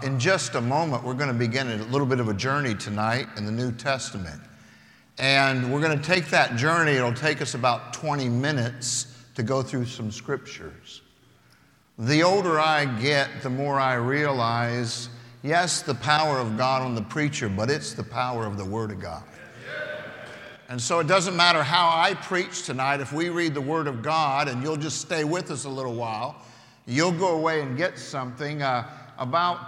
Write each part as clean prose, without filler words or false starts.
In just a moment, we're going to begin a little bit of a journey tonight in the New Testament. And we're going to take that journey. It'll take us about 20 minutes to go through some scriptures. The older I get, the more I realize, yes, the power of God on the preacher, but it's the power of the Word of God. And so it doesn't matter how I preach tonight. If we read the Word of God, and you'll just stay with us a little while, you'll go away and get something. About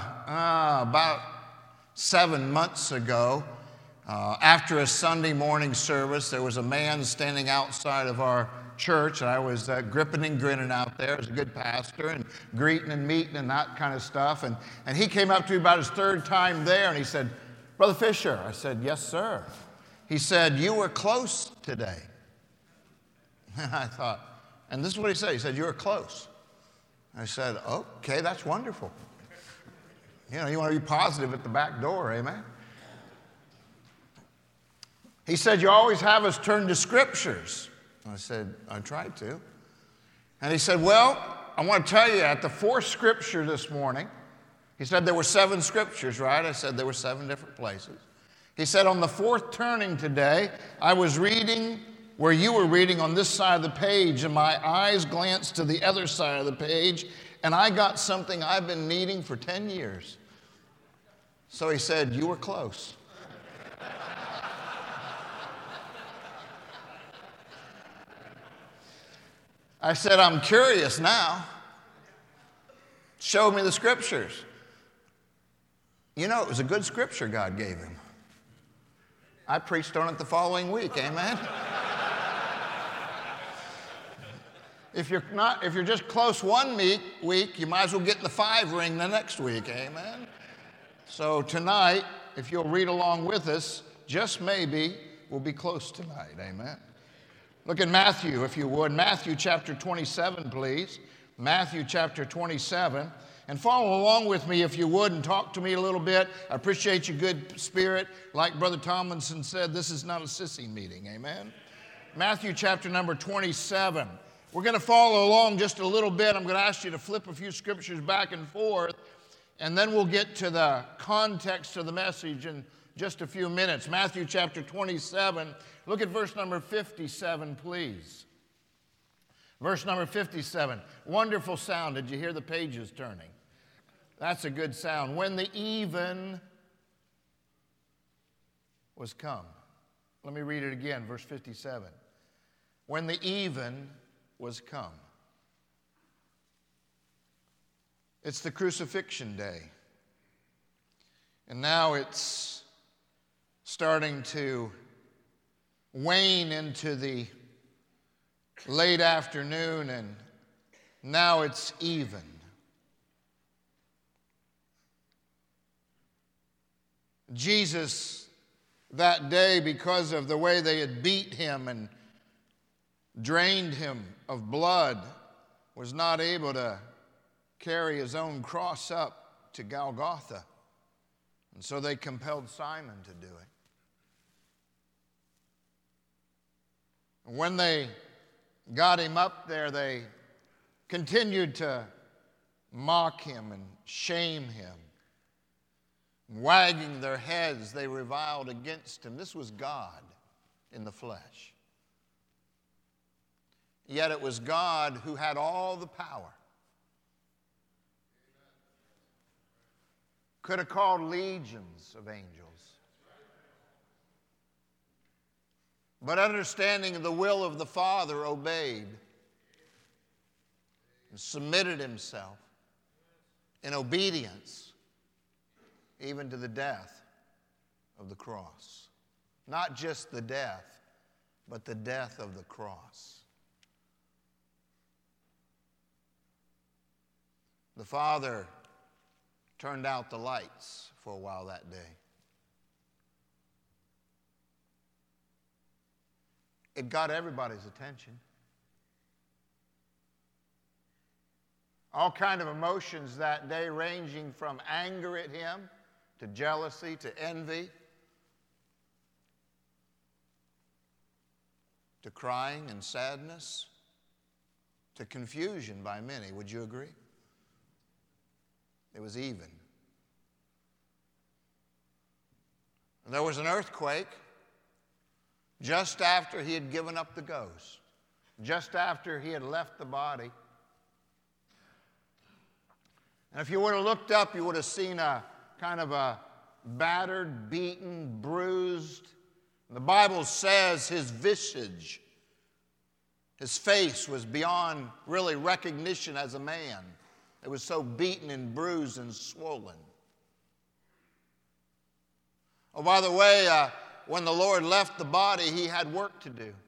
7 months ago, after a Sunday morning service, there was a man standing outside of our church, and I was gripping and grinning out there as a good pastor and greeting and meeting and that kind of stuff. And he came up to me about his third time there, and he said, "Brother Fisher." I said, "Yes, sir." He said, "You were close today." And I thought, and this is what he said. He said, "You were close." I said, "Okay, that's wonderful." You know, you want to be positive at the back door, amen? He said, "You always have us turn to scriptures." I said, "I tried to." And he said, "Well, I want to tell you at the fourth scripture this morning," he said there were 7 scriptures, right? I said there were 7 different places. He said, "On the fourth turning today, I was reading where you were reading on this side of the page, and my eyes glanced to the other side of the page, and I got something I've been needing for 10 years. So he said, "You were close." I said, "I'm curious now. Show me the scriptures." You know, it was a good scripture God gave him. I preached on it the following week, amen? If you're just close one week, you might as well get the 5 ring the next week, amen? So tonight, if you'll read along with us, just maybe we'll be close tonight, amen? Look at Matthew, if you would. Matthew chapter 27, please. Matthew chapter 27. And follow along with me, if you would, and talk to me a little bit. I appreciate your good spirit. Like Brother Tomlinson said, this is not a sissy meeting, amen? Matthew chapter number 27. We're going to follow along just a little bit. I'm going to ask you to flip a few scriptures back and forth, and then we'll get to the context of the message in just a few minutes. Matthew chapter 27. Look at verse number 57, please. Verse number 57. Wonderful sound. Did you hear the pages turning? That's a good sound. When the even was come. Let me read it again, verse 57. When the even was come. It's the crucifixion day. And now it's starting to wane into the late afternoon, and now it's even. Jesus, that day, because of the way they had beat him and drained him of blood, was not able to carry his own cross up to Golgotha. And so they compelled Simon to do it. And when they got him up there, they continued to mock him and shame him. Wagging their heads, they reviled against him. This was God in the flesh. Yet it was God who had all the power. Could have called legions of angels. But understanding the will of the Father, obeyed and submitted himself in obedience even to the death of the cross. Not just the death, but the death of the cross. The Father turned out the lights for a while that day. It got everybody's attention. All kind of emotions that day, ranging from anger at him to jealousy to envy to crying and sadness to confusion by many. Would you agree? It was even. And there was an earthquake just after he had given up the ghost, just after he had left the body. And if you would have looked up, you would have seen a kind of a battered, beaten, bruised. The Bible says his visage, his face was beyond really recognition as a man. It was so beaten and bruised and swollen. Oh, by the way, when the Lord left the body, he had work to do.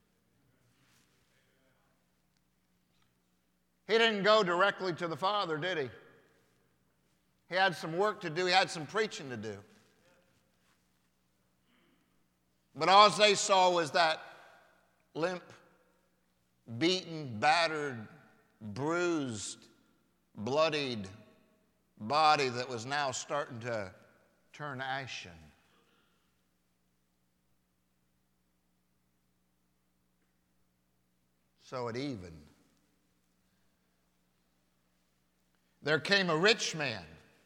He didn't go directly to the Father, did he? He had some work to do. He had some preaching to do. But all they saw was that limp, beaten, battered, bruised, bloodied body that was now starting to turn ashen. So at even, there came a rich man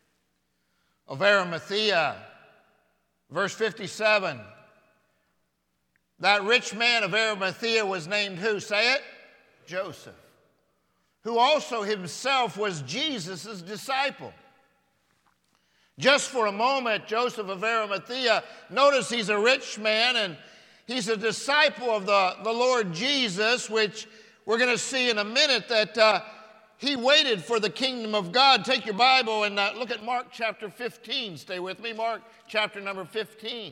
of Arimathea. Verse 57. That rich man of Arimathea was named who? Say it. Joseph. Who also himself was Jesus' disciple. Just for a moment, Joseph of Arimathea, notice he's a rich man and he's a disciple of the Lord Jesus, which we're going to see in a minute that he waited for the kingdom of God. Take your Bible and look at Mark chapter 15. Stay with me. Mark chapter number 15.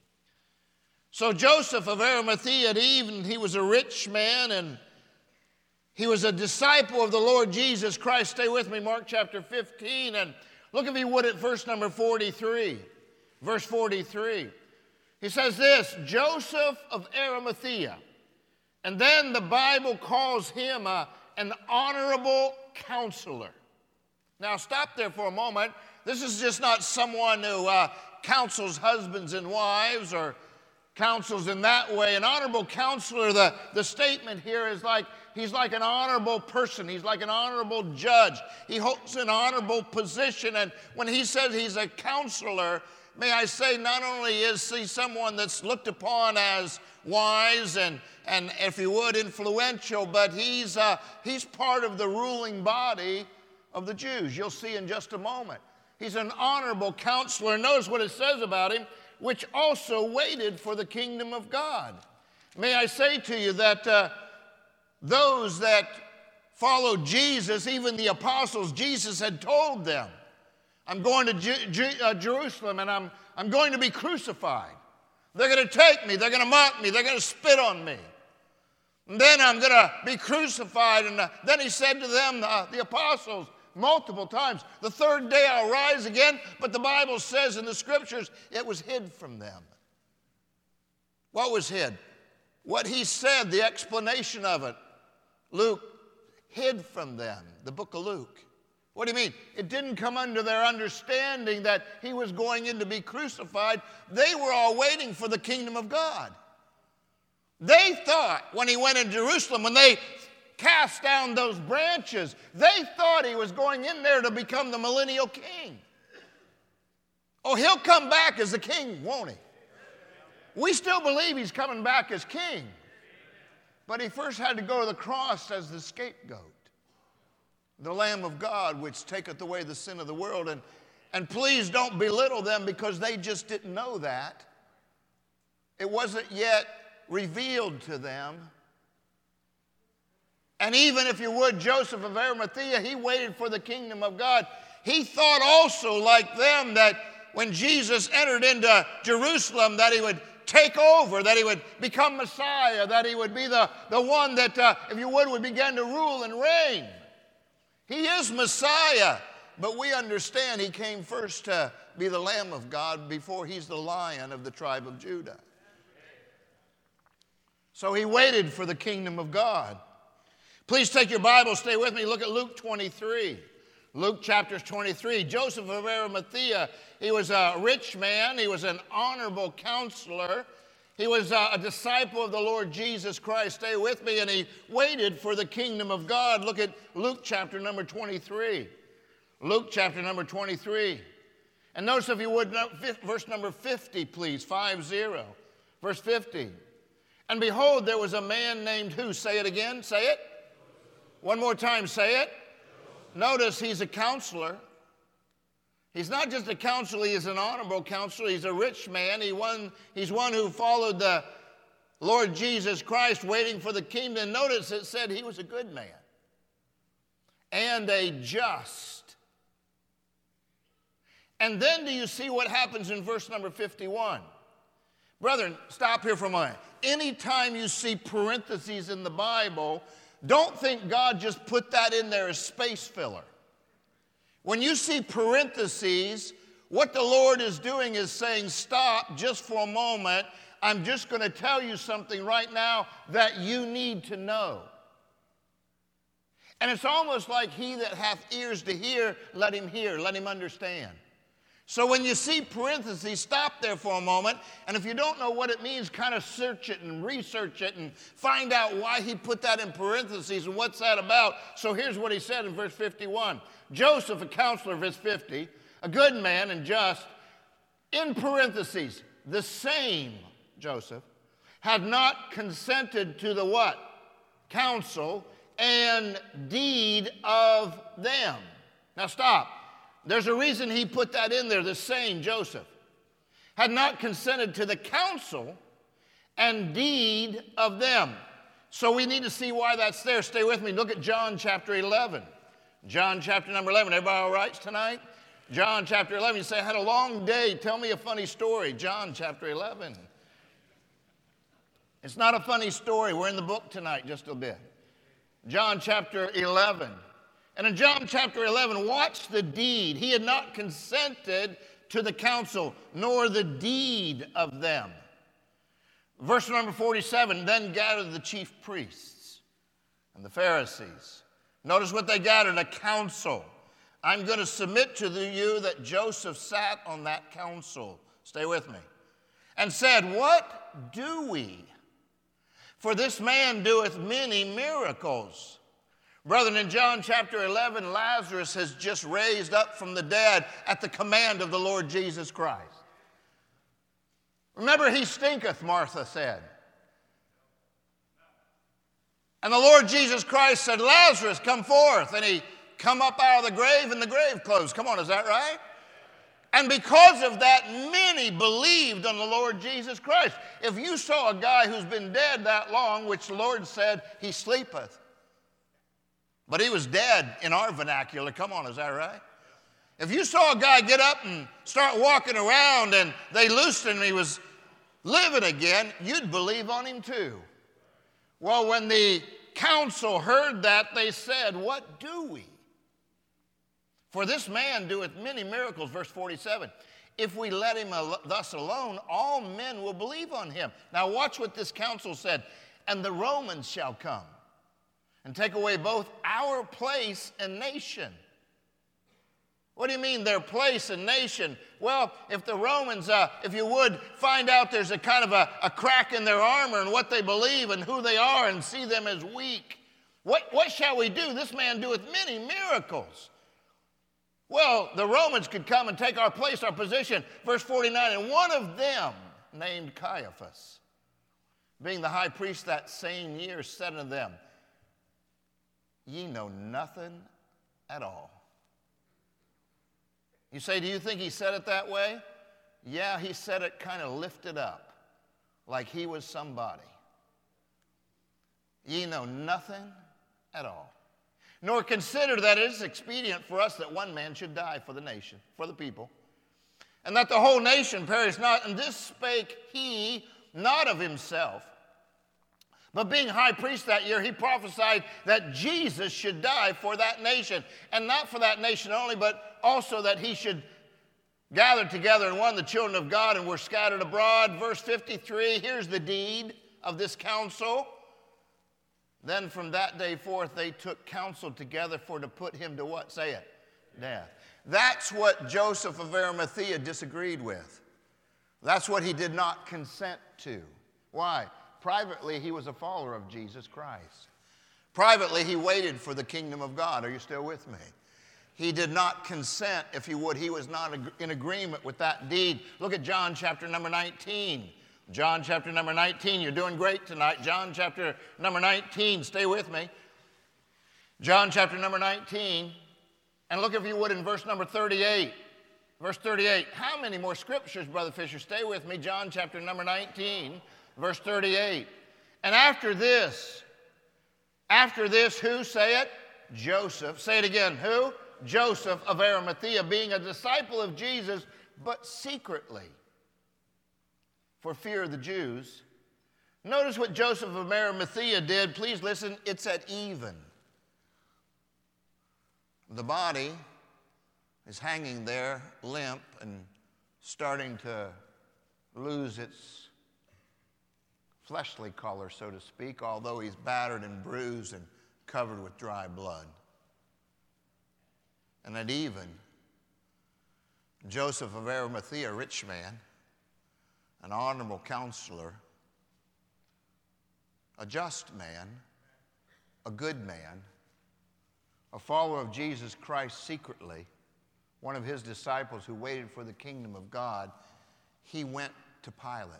So Joseph of Arimathea, at even, he was a rich man and he was a disciple of the Lord Jesus Christ. Stay with me. Mark chapter 15. And look, if you would, at verse number 43. Verse 43. He says this, Joseph of Arimathea. And then the Bible calls him an honorable counselor. Now stop there for a moment. This is just not someone who counsels husbands and wives or counsels in that way. An honorable counselor, the statement here is like he's like an honorable person. He's like an honorable judge. He holds an honorable position. And when he says he's a counselor, may I say, not only is he someone that's looked upon as wise and if you would, influential, but he's part of the ruling body of the Jews. You'll see in just a moment. He's an honorable counselor. Notice what it says about him, which also waited for the kingdom of God. May I say to you that those that followed Jesus, even the apostles, Jesus had told them, I'm going to Jerusalem and I'm going to be crucified. They're going to take me. They're going to mock me. They're going to spit on me. And then I'm going to be crucified. And then he said to them, the apostles, multiple times, the third day I'll rise again. But the Bible says in the scriptures, it was hid from them. What was hid? What he said, the explanation of it. Luke hid from them, the book of Luke. What do you mean? It didn't come under their understanding that he was going in to be crucified. They were all waiting for the kingdom of God. They thought when he went in Jerusalem, when they cast down those branches, they thought he was going in there to become the millennial king. Oh, he'll come back as the king, won't he? We still believe he's coming back as king. But he first had to go to the cross as the scapegoat. The Lamb of God, which taketh away the sin of the world. And please don't belittle them because they just didn't know that. It wasn't yet revealed to them. And even if you would, Joseph of Arimathea, he waited for the kingdom of God. He thought also like them that when Jesus entered into Jerusalem that he would take over, that he would become Messiah, that he would be the one that, if you would begin to rule and reign. He is Messiah, but we understand he came first to be the Lamb of God before he's the Lion of the tribe of Judah. So he waited for the kingdom of God. Please take your Bible, stay with me, look at Luke 23. Luke chapter 23. Joseph of Arimathea, he was a rich man. He was an honorable counselor. He was a disciple of the Lord Jesus Christ. Stay with me. And he waited for the kingdom of God. Look at Luke chapter number 23. Luke chapter number 23. And notice, if you would, verse number 50, please, 50. Verse 50. And behold, there was a man named who? Say it again. Say it. One more time. Say it. Notice he's a counselor. He's not just a counselor. He is an honorable counselor. He's a rich man. He's one who followed the Lord Jesus Christ, waiting for the kingdom. And notice it said he was a good man and a just. And then do you see what happens in verse number 51? Brethren, stop here for a moment. Anytime you see parentheses in the Bible, don't think God just put that in there as space filler. When you see parentheses, what the Lord is doing is saying, stop just for a moment. I'm just going to tell you something right now that you need to know. And it's almost like he that hath ears to hear, let him understand. So when you see parentheses, stop there for a moment, and if you don't know what it means, kind of search it and research it and find out why he put that in parentheses and what's that about. So here's what he said in verse 51. Joseph, a counselor, verse 50, a good man and just, in parentheses, the same Joseph, had not consented to the what? Counsel and deed of them. Now stop. There's a reason he put that in there, the same Joseph. Had not consented to the counsel and deed of them. So we need to see why that's there. Stay with me. Look at John chapter 11. John chapter number 11. Everybody all right tonight? John chapter 11. You say, I had a long day. Tell me a funny story. John chapter 11. It's not a funny story. We're in the book tonight just a bit. John chapter 11. And in John chapter 11, watch the deed. He had not consented to the counsel, nor the deed of them. Verse number 47, then gathered the chief priests and the Pharisees. Notice what they gathered, a council. I'm going to submit to you that Joseph sat on that council. Stay with me. And said, what do we? For this man doeth many miracles. Brethren, in John chapter 11, Lazarus has just raised up from the dead at the command of the Lord Jesus Christ. Remember, he stinketh, Martha said. And the Lord Jesus Christ said, Lazarus, come forth. And he come up out of the grave, and the grave closed. Come on, is that right? And because of that, many believed on the Lord Jesus Christ. If you saw a guy who's been dead that long, which the Lord said, he sleepeth. But he was dead in our vernacular. Come on, is that right? If you saw a guy get up and start walking around and they loosed him and he was living again, you'd believe on him too. Well, when the council heard that, they said, what do we? For this man doeth many miracles, verse 47. If we let him thus alone, all men will believe on him. Now watch what this council said. And the Romans shall come and take away both our place and nation. What do you mean their place and nation? Well, if the Romans, if you would, find out there's a kind of a crack in their armor and what they believe and who they are and see them as weak, what shall we do? This man doeth many miracles. Well, the Romans could come and take our place, our position. Verse 49, and one of them, named Caiaphas, being the high priest that same year, said unto them, ye know nothing at all. You say, do you think he said it that way? Yeah, he said it kind of lifted up, like he was somebody. Ye know nothing at all. Nor consider that it is expedient for us that one man should die for the nation, for the people, and that the whole nation perish not. And this spake he not of himself, but being high priest that year, he prophesied that Jesus should die for that nation. And not for that nation only, but also that he should gather together in one the children of God and were scattered abroad. Verse 53, here's the deed of this counsel. Then from that day forth they took counsel together for to put him to what? Say it. Death. That's what Joseph of Arimathea disagreed with. That's what he did not consent to. Why? Privately, he was a follower of Jesus Christ. Privately, he waited for the kingdom of God. Are you still with me? He did not consent, if you would. He was not in agreement with that deed. Look at John chapter number 19. John chapter number 19. You're doing great tonight. John chapter number 19. Stay with me. John chapter number 19. And look, if you would, in verse number 38. Verse 38. How many more scriptures, Brother Fisher? Stay with me. John chapter number 19, verse 38. And after this, who say it? Joseph. Say it again. Who? Joseph of Arimathea, being a disciple of Jesus, but secretly, for fear of the Jews. Notice what Joseph of Arimathea did. Please listen. It's at even. The body is hanging there, limp and starting to lose its fleshly color, so to speak, although he's battered and bruised and covered with dry blood. And at even, Joseph of Arimathea, a rich man, an honorable counselor, a just man, a good man, a follower of Jesus Christ secretly, one of his disciples who waited for the kingdom of God, he went to Pilate.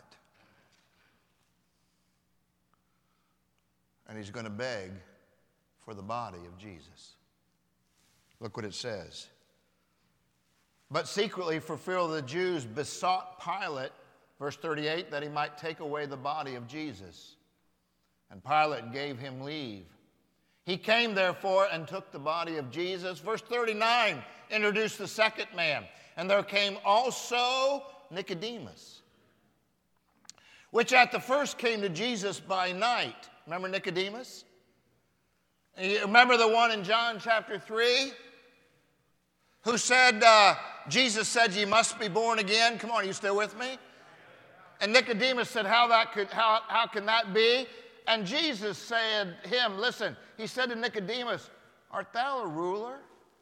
And he's going to beg for the body of Jesus. Look what it says. But secretly, for fear of the Jews, besought Pilate, verse 38, that he might take away the body of Jesus. And Pilate gave him leave. He came, therefore, and took the body of Jesus. Verse 39 introduced the second man. And there came also Nicodemus, which at the first came to Jesus by night. Remember Nicodemus? You remember the one in John chapter 3 who said, Jesus said, "You must be born again." Come on, are you still with me? And Nicodemus said, how can that be? And Jesus said him, listen, he said to Nicodemus, "Art thou a ruler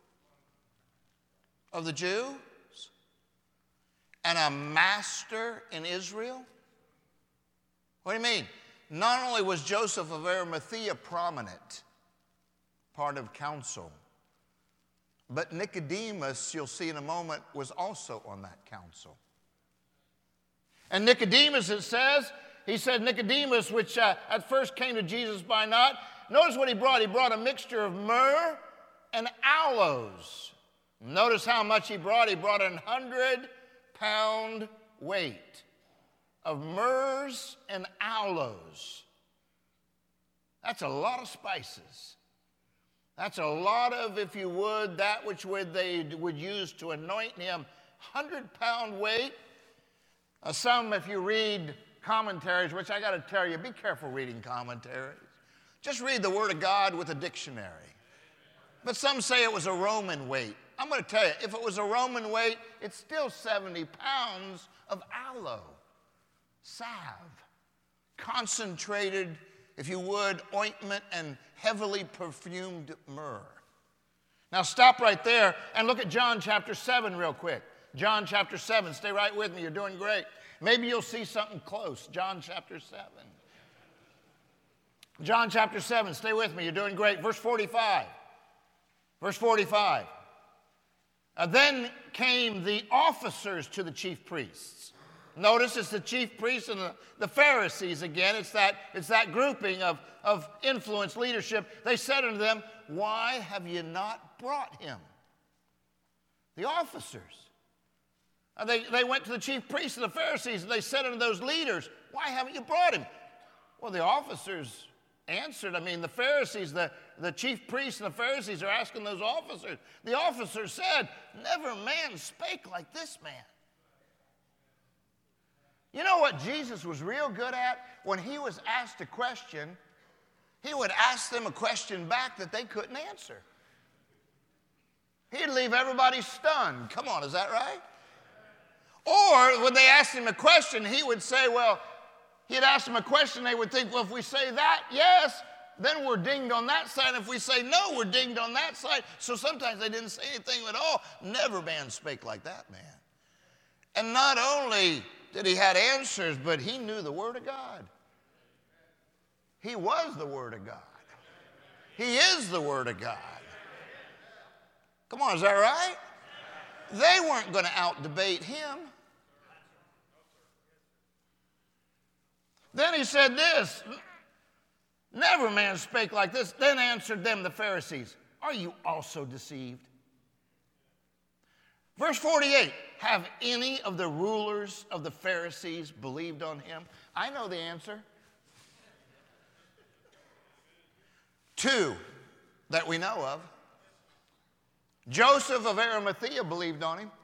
of the Jews and a master in Israel?" What do you mean? Not only was Joseph of Arimathea prominent, part of council, but Nicodemus, you'll see in a moment, was also on that council. And Nicodemus, it says, he said, Nicodemus, which at first came to Jesus by night, notice what he brought. He brought a mixture of myrrh and aloes. Notice how much he brought. He brought 100-pound weight of myrrhs and aloes. That's a lot of spices. That's a lot of, if you would, that which they would use to anoint him. 100-pound weight. Some, if you read commentaries, which I got to tell you, be careful reading commentaries. Just read the Word of God with a dictionary. But some say it was a Roman weight. I'm going to tell you, if it was a Roman weight, it's still 70 pounds of aloe, salve, concentrated, if you would, ointment and heavily perfumed myrrh. Now stop right there and look at John chapter 7 real quick. John chapter 7. Stay right with me. You're doing great. Maybe you'll see something close. John chapter 7. John chapter 7. Stay with me. You're doing great. Verse 45. Verse 45. Then came the officers to the chief priests. Notice it's the chief priests and the Pharisees again. It's that grouping of influence leadership. They said unto them, "Why have you not brought him?" The officers. They went to the chief priests and the Pharisees, and they said unto those leaders, "Why haven't you brought him?" Well, the officers answered. The Pharisees, the chief priests and the Pharisees are asking those officers. The officers said, "Never man spake like this man." You know what Jesus was real good at? When he was asked a question, he would ask them a question back that they couldn't answer. He'd leave everybody stunned. Come on, is that right? Or when they asked him a question, he would say, he'd ask them a question, they would think, if we say that, yes, then we're dinged on that side. If we say no, we're dinged on that side. So sometimes they didn't say anything at all. Never man spake like that man. And not only did he have answers, but he knew the Word of God. He was the Word of God. He is the Word of God. Come on, is that right? They weren't going to out-debate him. Then he said this, never man spake like this. Then answered them the Pharisees, are you also deceived? Verse 48, have any of the rulers of the Pharisees believed on him? I know the answer. 2 that we know of. Joseph of Arimathea believed on him.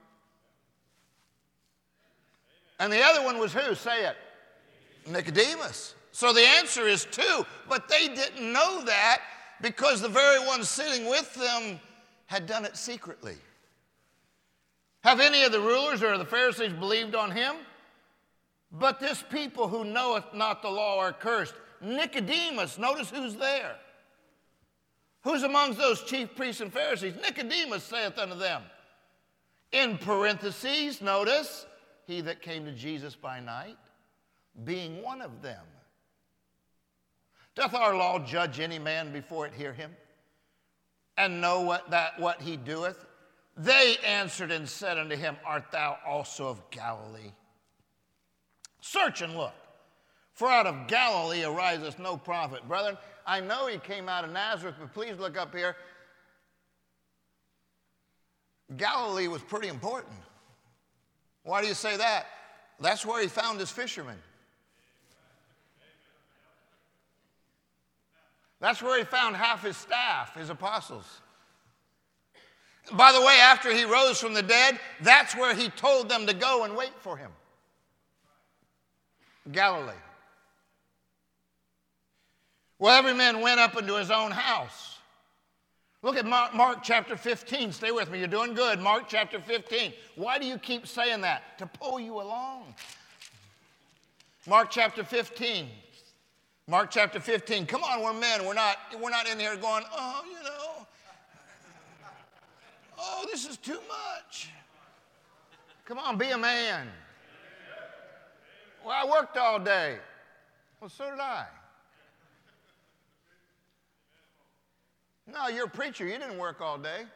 And the other one was who? Say it. Nicodemus. So the answer is 2, but they didn't know that because the very ones sitting with them had done it secretly. Have any of the rulers or the Pharisees believed on him? But this people who knoweth not the law are cursed. Nicodemus, notice who's there. Who's amongst those chief priests and Pharisees? Nicodemus saith unto them. In parentheses, notice, he that came to Jesus by night, being one of them. Doth our law judge any man before it hear him? And know what he doeth? They answered and said unto him, art thou also of Galilee? Search and look, for out of Galilee ariseth no prophet. Brethren, I know he came out of Nazareth, but please look up here. Galilee was pretty important. Why do you say that? That's where he found his fishermen. That's where he found half his staff, his apostles. By the way, after he rose from the dead, that's where he told them to go and wait for him. Galilee. Well, every man went up into his own house. Look at Mark chapter 15. Stay with me. You're doing good. Mark chapter 15. Why do you keep saying that? To pull you along. Mark chapter 15. Mark chapter 15. Come on, we're men. We're not in here going, oh, this is too much. Come on, be a man. Well, I worked all day. Well, so did I. No, you're a preacher. You didn't work all day.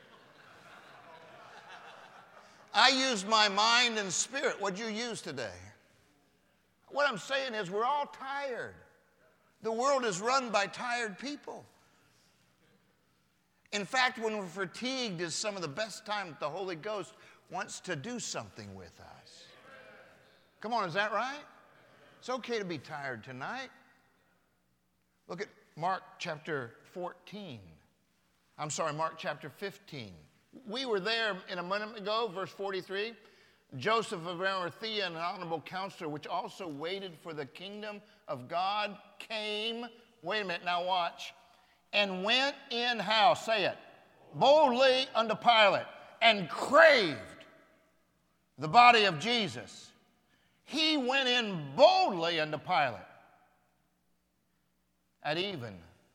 I used my mind and spirit. What'd you use today? What I'm saying is we're all tired. The world is run by tired people. In fact, when we're fatigued is some of the best time that the Holy Ghost wants to do something with us. Come on, is that right? It's okay to be tired tonight. Look at Mark chapter 14. Mark chapter 15. We were there in a minute ago, verse 43. Joseph of Arimathea, an honorable counselor, which also waited for the kingdom of God, came. Wait a minute, now watch. And went in how? Say it. Boldly unto Pilate, and craved the body of Jesus. He went in boldly unto Pilate at even.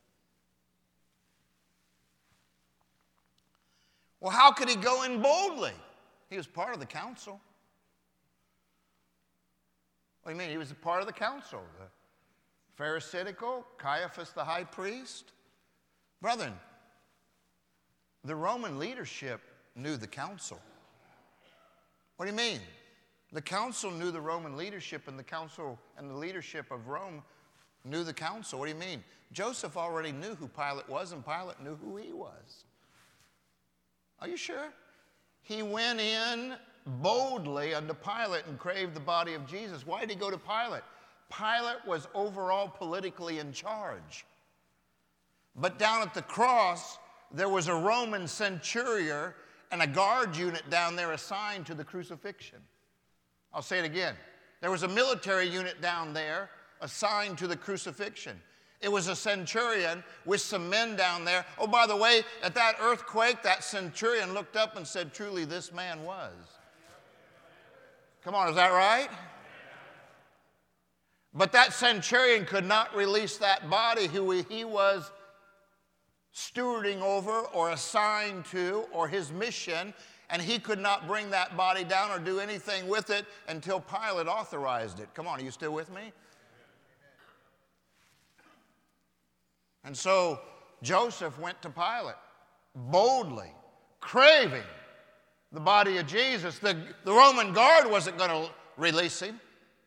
Well, how could he go in boldly? He was part of the council. What do you mean? He was a part of the council. The Pharisaical, Caiaphas the high priest. Brethren, the Roman leadership knew the council. What do you mean? The council knew the Roman leadership, and the council and the leadership of Rome knew the council. What do you mean? Joseph already knew who Pilate was, and Pilate knew who he was. Are you sure? He went in boldly unto Pilate and craved the body of Jesus. Why did he go to Pilate? Pilate was overall politically in charge. But down at the cross, there was a Roman centurion and a guard unit down there assigned to the crucifixion. I'll say it again. There was a military unit down there assigned to the crucifixion. It was a centurion with some men down there. Oh, by the way, at that earthquake, that centurion looked up and said, truly, this man was. Come on, is that right? But that centurion could not release that body who he was stewarding over or assigned to, or his mission, and he could not bring that body down or do anything with it until Pilate authorized it. Come on, are you still with me? And so Joseph went to Pilate boldly, craving the body of Jesus. The Roman guard wasn't going to release him.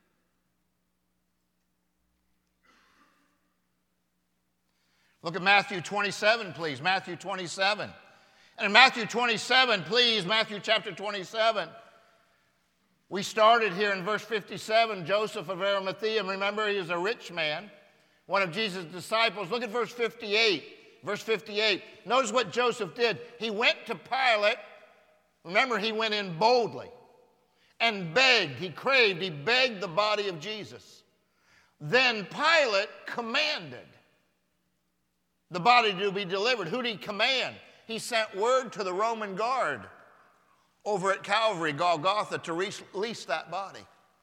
Look at Matthew 27, please. Matthew 27. And in Matthew 27, please, Matthew chapter 27, we started here in verse 57, Joseph of Arimathea. Remember, he is a rich man, one of Jesus' disciples. Look at verse 58. Verse 58. Notice what Joseph did. He went to Pilate. Remember, he went in boldly and begged. He craved. He begged the body of Jesus. Then Pilate commanded the body to be delivered. Who did he command? He sent word to the Roman guard over at Calvary, Golgotha, to release that body.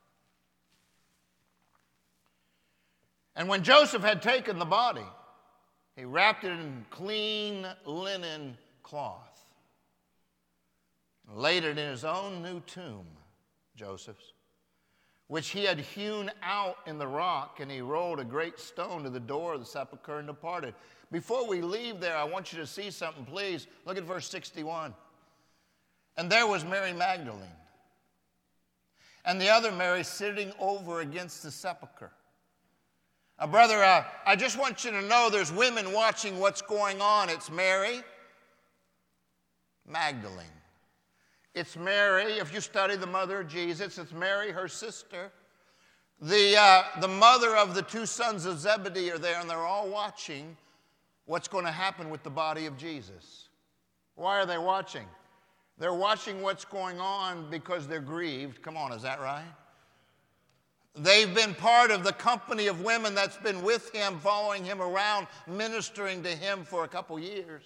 And when Joseph had taken the body, he wrapped it in clean linen cloth, and laid it in his own new tomb, Joseph's, which he had hewn out in the rock, and he rolled a great stone to the door of the sepulchre and departed. Before we leave there, I want you to see something, please. Look at verse 61. And there was Mary Magdalene, and the other Mary sitting over against the sepulchre. Now, brother, I just want you to know there's women watching what's going on. It's Mary Magdalene. It's Mary, if you study the mother of Jesus, it's Mary, her sister. The mother of the two sons of Zebedee are there, and they're all watching what's going to happen with the body of Jesus. Why are they watching? They're watching what's going on because they're grieved. Come on, is that right? They've been part of the company of women that's been with him, following him around, ministering to him for a couple years.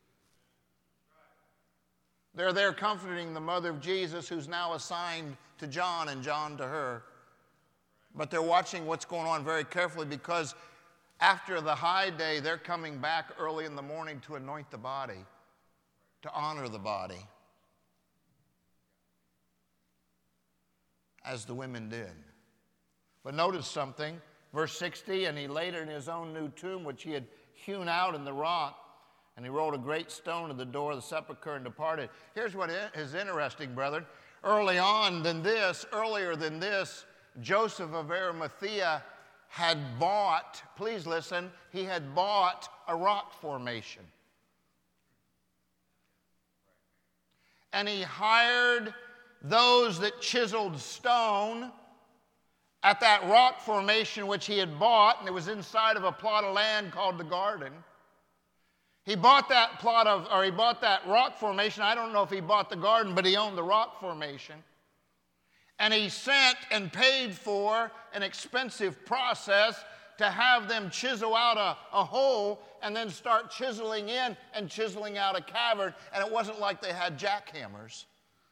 They're there comforting the mother of Jesus, who's now assigned to John and John to her. But they're watching what's going on very carefully, because after the high day, they're coming back early in the morning to anoint the body, to honor the body, as the women did. But notice something, verse 60, and he laid it in his own new tomb, which he had hewn out in the rock, and he rolled a great stone to the door of the sepulchre and departed. Here's what is interesting, brethren. Earlier than this, Joseph of Arimathea had bought, please listen, he had bought a rock formation. And he hired those that chiseled stone at that rock formation which he had bought, and it was inside of a plot of land called the garden. He bought that rock formation. I don't know if he bought the garden, but he owned the rock formation. And he sent and paid for an expensive process to have them chisel out a hole and then start chiseling in and chiseling out a cavern. And it wasn't like they had jackhammers.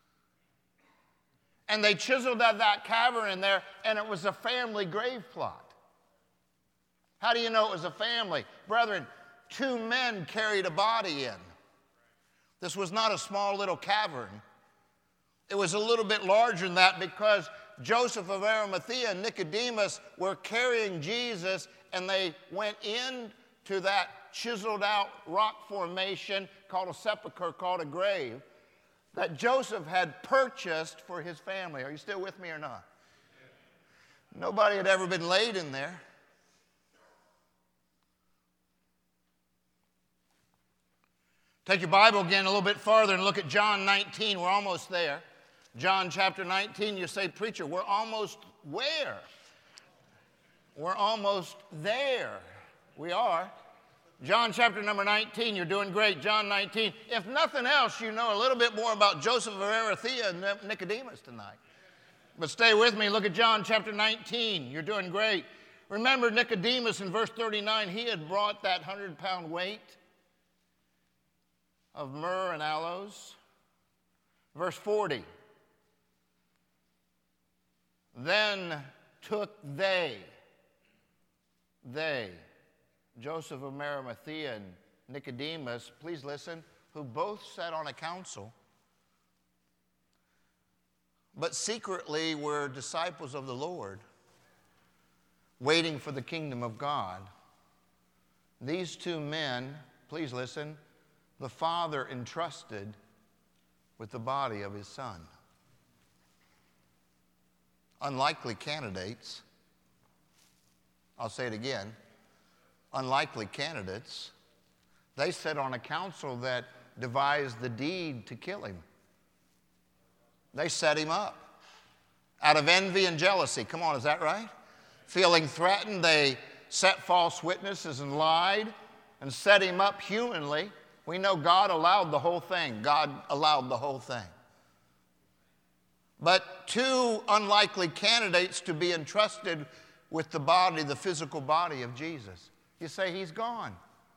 And they chiseled out that cavern in there, and it was a family grave plot. How do you know it was a family? Brethren, 2 men carried a body in. This was not a small little cavern. It was a little bit larger than that, because Joseph of Arimathea and Nicodemus were carrying Jesus, and they went into that chiseled out rock formation called a sepulcher, called a grave, that Joseph had purchased for his family. Are you still with me or not? Nobody had ever been laid in there. Take your Bible again a little bit farther and look at John 19. We're almost there. John chapter 19, you say, preacher, we're almost where? We're almost there. We are. John chapter number 19, you're doing great. John 19. If nothing else, you know a little bit more about Joseph of Arimathea and Nicodemus tonight. But stay with me. Look at John chapter 19. You're doing great. Remember Nicodemus in verse 39, he had brought that 100-pound weight of myrrh and aloes. Verse 40. Then took they, Joseph of Arimathea and Nicodemus, please listen, who both sat on a council, but secretly were disciples of the Lord, waiting for the kingdom of God. These 2 men, please listen, the Father entrusted with the body of his son. Unlikely candidates, I'll say it again, unlikely candidates, they sat on a council that devised the deed to kill him. They set him up out of envy and jealousy. Come on, is that right? Feeling threatened, they set false witnesses and lied and set him up humanly. We know God allowed the whole thing. God allowed the whole thing. But two unlikely candidates to be entrusted with the body, the physical body of Jesus. You say, he's gone.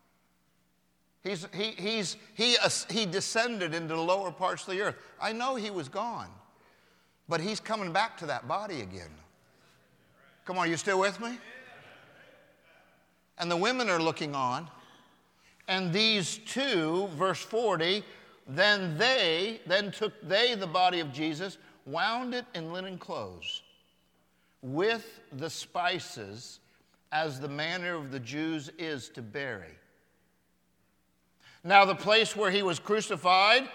He descended into the lower parts of the earth. I know he was gone, but he's coming back to that body again. Come on, you still with me? And the women are looking on, and these two, verse 40, then took the body of Jesus, wound it in linen clothes, with the spices, as the manner of the Jews is to bury. Now in the place where he was crucified,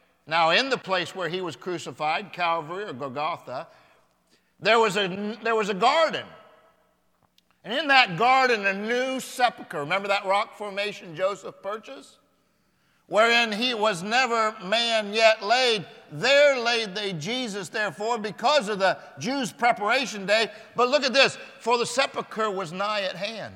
Calvary or Golgotha, there was a garden. And in that garden, a new sepulcher. Remember that rock formation Joseph purchased? Wherein he was never man yet laid. There laid they Jesus, therefore, because of the Jews' preparation day. But look at this, for the sepulcher was nigh at hand.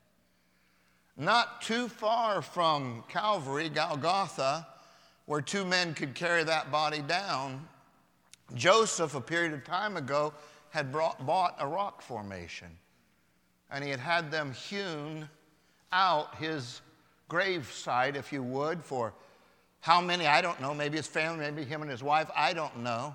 Not too far from Calvary, Golgotha, where two men could carry that body down, Joseph, a period of time ago, had bought a rock formation. And he had them hewn out his grave site, if you would, for how many, I don't know, maybe his family, maybe him and his wife, I don't know.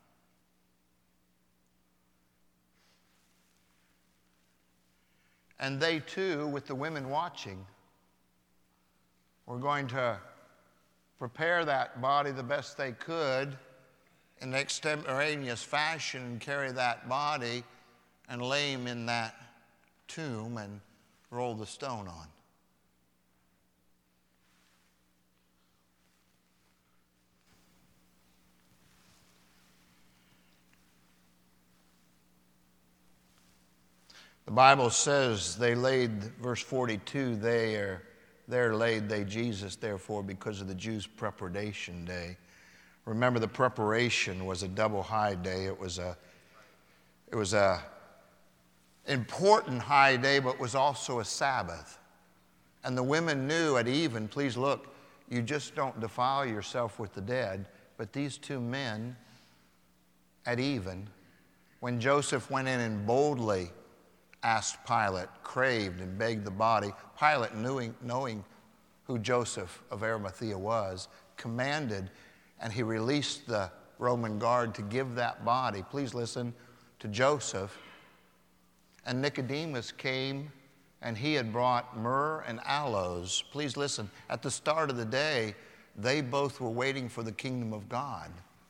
And they too, with the women watching, were going to prepare that body the best they could in extemporaneous fashion and carry that body and lay him in that tomb and roll the stone on. The Bible says they laid, verse 42, there laid they Jesus, therefore, because of the Jews' preparation day. Remember, the preparation was a double high day. It was a important high day, but was also a Sabbath. And the women knew at even, please look, you just don't defile yourself with the dead. But these two men at even, when Joseph went in and boldly asked Pilate, craved and begged the body, Pilate, knowing who Joseph of Arimathea was, commanded, and he released the Roman guard to give that body, please listen, to Joseph. And Nicodemus came, and he had brought myrrh and aloes. Please listen, at the start of the day, they both were waiting for the kingdom of God.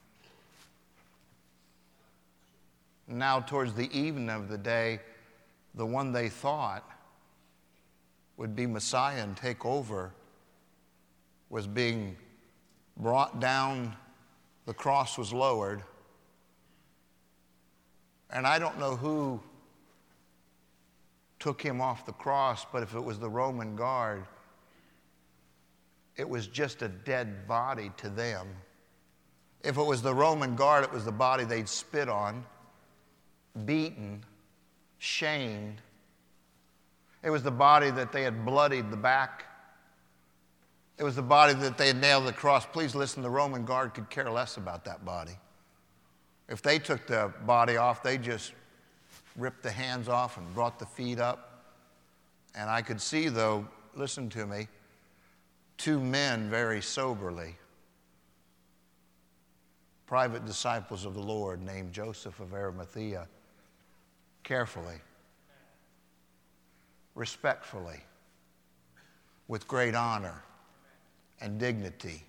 Now, towards the evening of the day, the one they thought would be Messiah and take over was being brought down. The cross was lowered. And I don't know who took him off the cross, but if it was the Roman guard, it was just a dead body to them. If it was the Roman guard, it was the body they'd spit on, beaten, shamed. It was the body that they had bloodied the back. It was the body that they had nailed to the cross. Please listen, the Roman guard could care less about that body. If they took the body off, they just ripped the hands off and brought the feet up. And I could see, though, listen to me, two men very soberly, private disciples of the Lord named Joseph of Arimathea, carefully, respectfully, with great honor and dignity,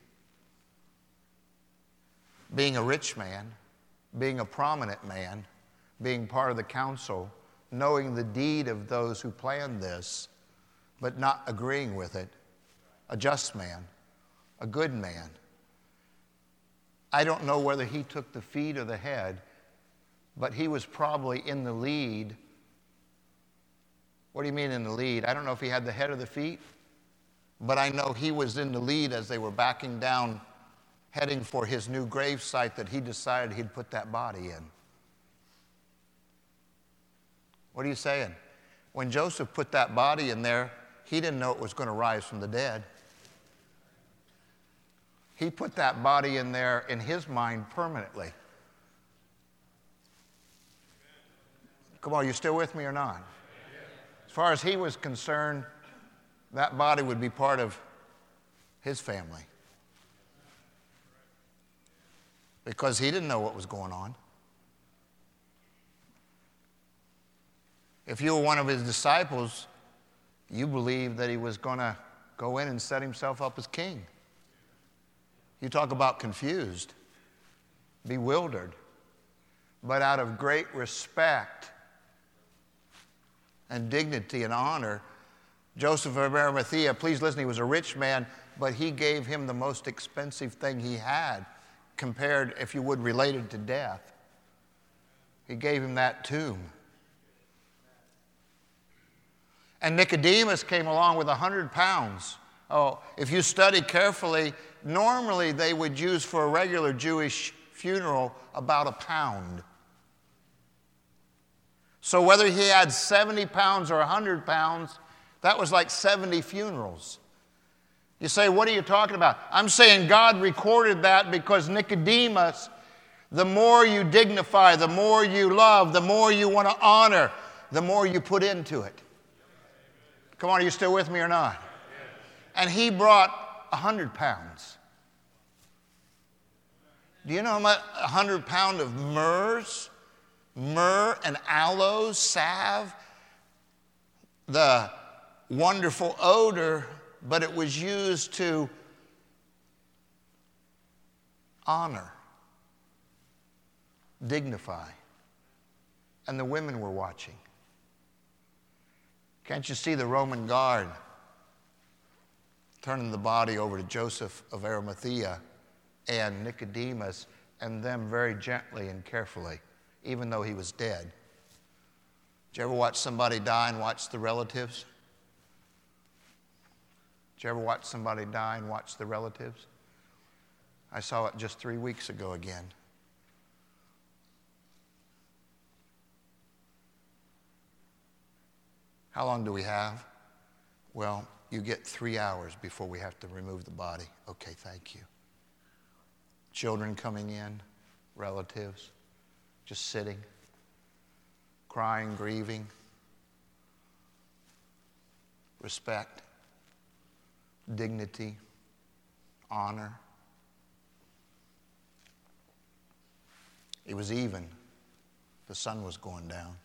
being a rich man, being a prominent man, being part of the council, knowing the deed of those who planned this, but not agreeing with it, a just man, a good man. I don't know whether he took the feet or the head, but he was probably in the lead. What do you mean in the lead? I don't know if he had the head or the feet, but I know he was in the lead as they were backing down, heading for his new grave site that he decided he'd put that body in. What are you saying? When Joseph put that body in there, he didn't know it was going to rise from the dead. He put that body in there in his mind permanently. Come on, you still with me or not? As far as he was concerned, that body would be part of his family. Because he didn't know what was going on. If you were one of his disciples, you believed that he was going to go in and set himself up as king. You talk about confused, bewildered, but out of great respect and dignity and honor, Joseph of Arimathea, please listen, he was a rich man, but he gave him the most expensive thing he had, compared, if you would, related to death. He gave him that tomb. And Nicodemus came along with 100 pounds. Oh, if you study carefully, normally they would use for a regular Jewish funeral about a pound. So whether he had 70 pounds or 100 pounds, that was like 70 funerals. You say, what are you talking about? I'm saying God recorded that because Nicodemus, the more you dignify, the more you love, the more you want to honor, the more you put into it. Come on, are you still with me or not? And he brought 100 pounds. Do you know how much 100 pounds of myrrh and aloes, salve, the wonderful odor, but it was used to honor, dignify. And the women were watching. Can't you see the Roman guard turning the body over to Joseph of Arimathea and Nicodemus, and them very gently and carefully, even though he was dead? Did you ever watch somebody die and watch the relatives? Did you ever watch somebody die and watch the relatives? I saw it just 3 weeks ago again. How long do we have? Well, you get 3 hours before we have to remove the body. Okay, thank you. Children coming in, relatives, just sitting, crying, grieving, respect, dignity, honor. It was even. The sun was going down.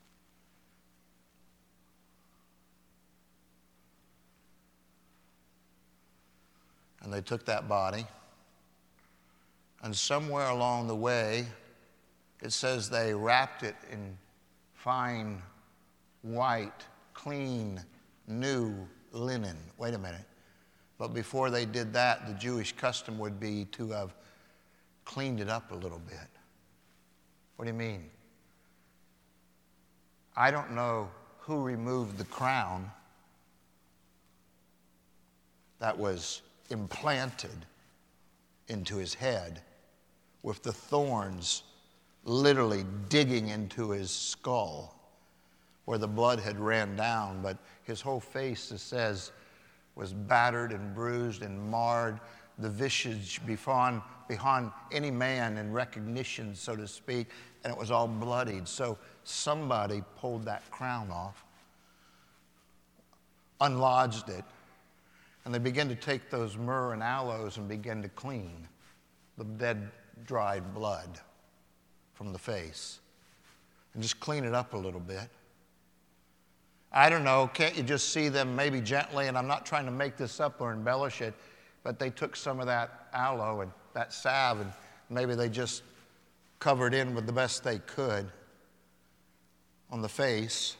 And they took that body, and somewhere along the way, it says they wrapped it in fine, white, clean, new linen. Wait a minute. But before they did that, the Jewish custom would be to have cleaned it up a little bit. What do you mean? I don't know who removed the crown that was implanted into his head with the thorns literally digging into his skull where the blood had ran down, but his whole face, it says, was battered and bruised and marred, the visage beyond any man in recognition, so to speak, and it was all bloodied. So somebody pulled that crown off, unlodged it, and they began to take those myrrh and aloes and begin to clean the dead, dried blood from the face and just clean it up a little bit. I don't know, can't you just see them maybe gently, and I'm not trying to make this up or embellish it, but they took some of that aloe and that salve and maybe they just covered in with the best they could on the face,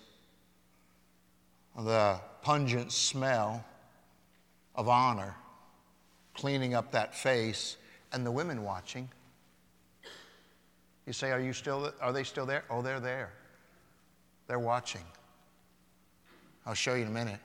the pungent smell of honor, cleaning up that face, and the women watching. You say, are they still there? Oh, they're there. They're watching. I'll show you in a minute.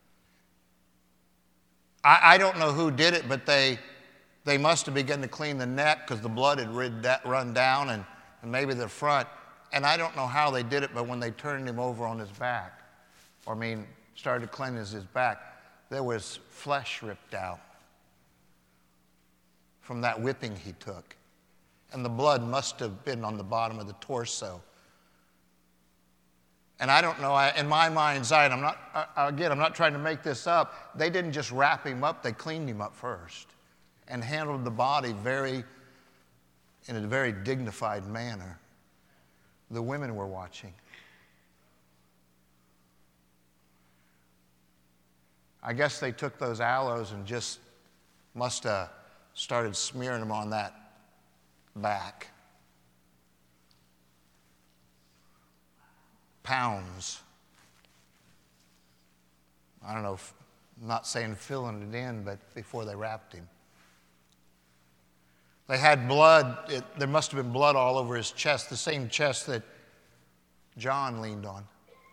I don't know who did it, but they must have begun to clean the neck because the blood had run down and maybe the front. And I don't know how they did it, but when they turned him over on his back, started to cleanse his back, there was flesh ripped out from that whipping he took. And the blood must have been on the bottom of the torso. And I don't know, in my mind's eye, and I'm not trying to make this up, they didn't just wrap him up, they cleaned him up first and handled the body in a very dignified manner. The women were watching. I guess they took those aloes and just must have started smearing them on that back. Pounds. I don't know, I'm not saying filling it in, but before they wrapped him. They had blood. There must have been blood all over his chest, the same chest that John leaned on.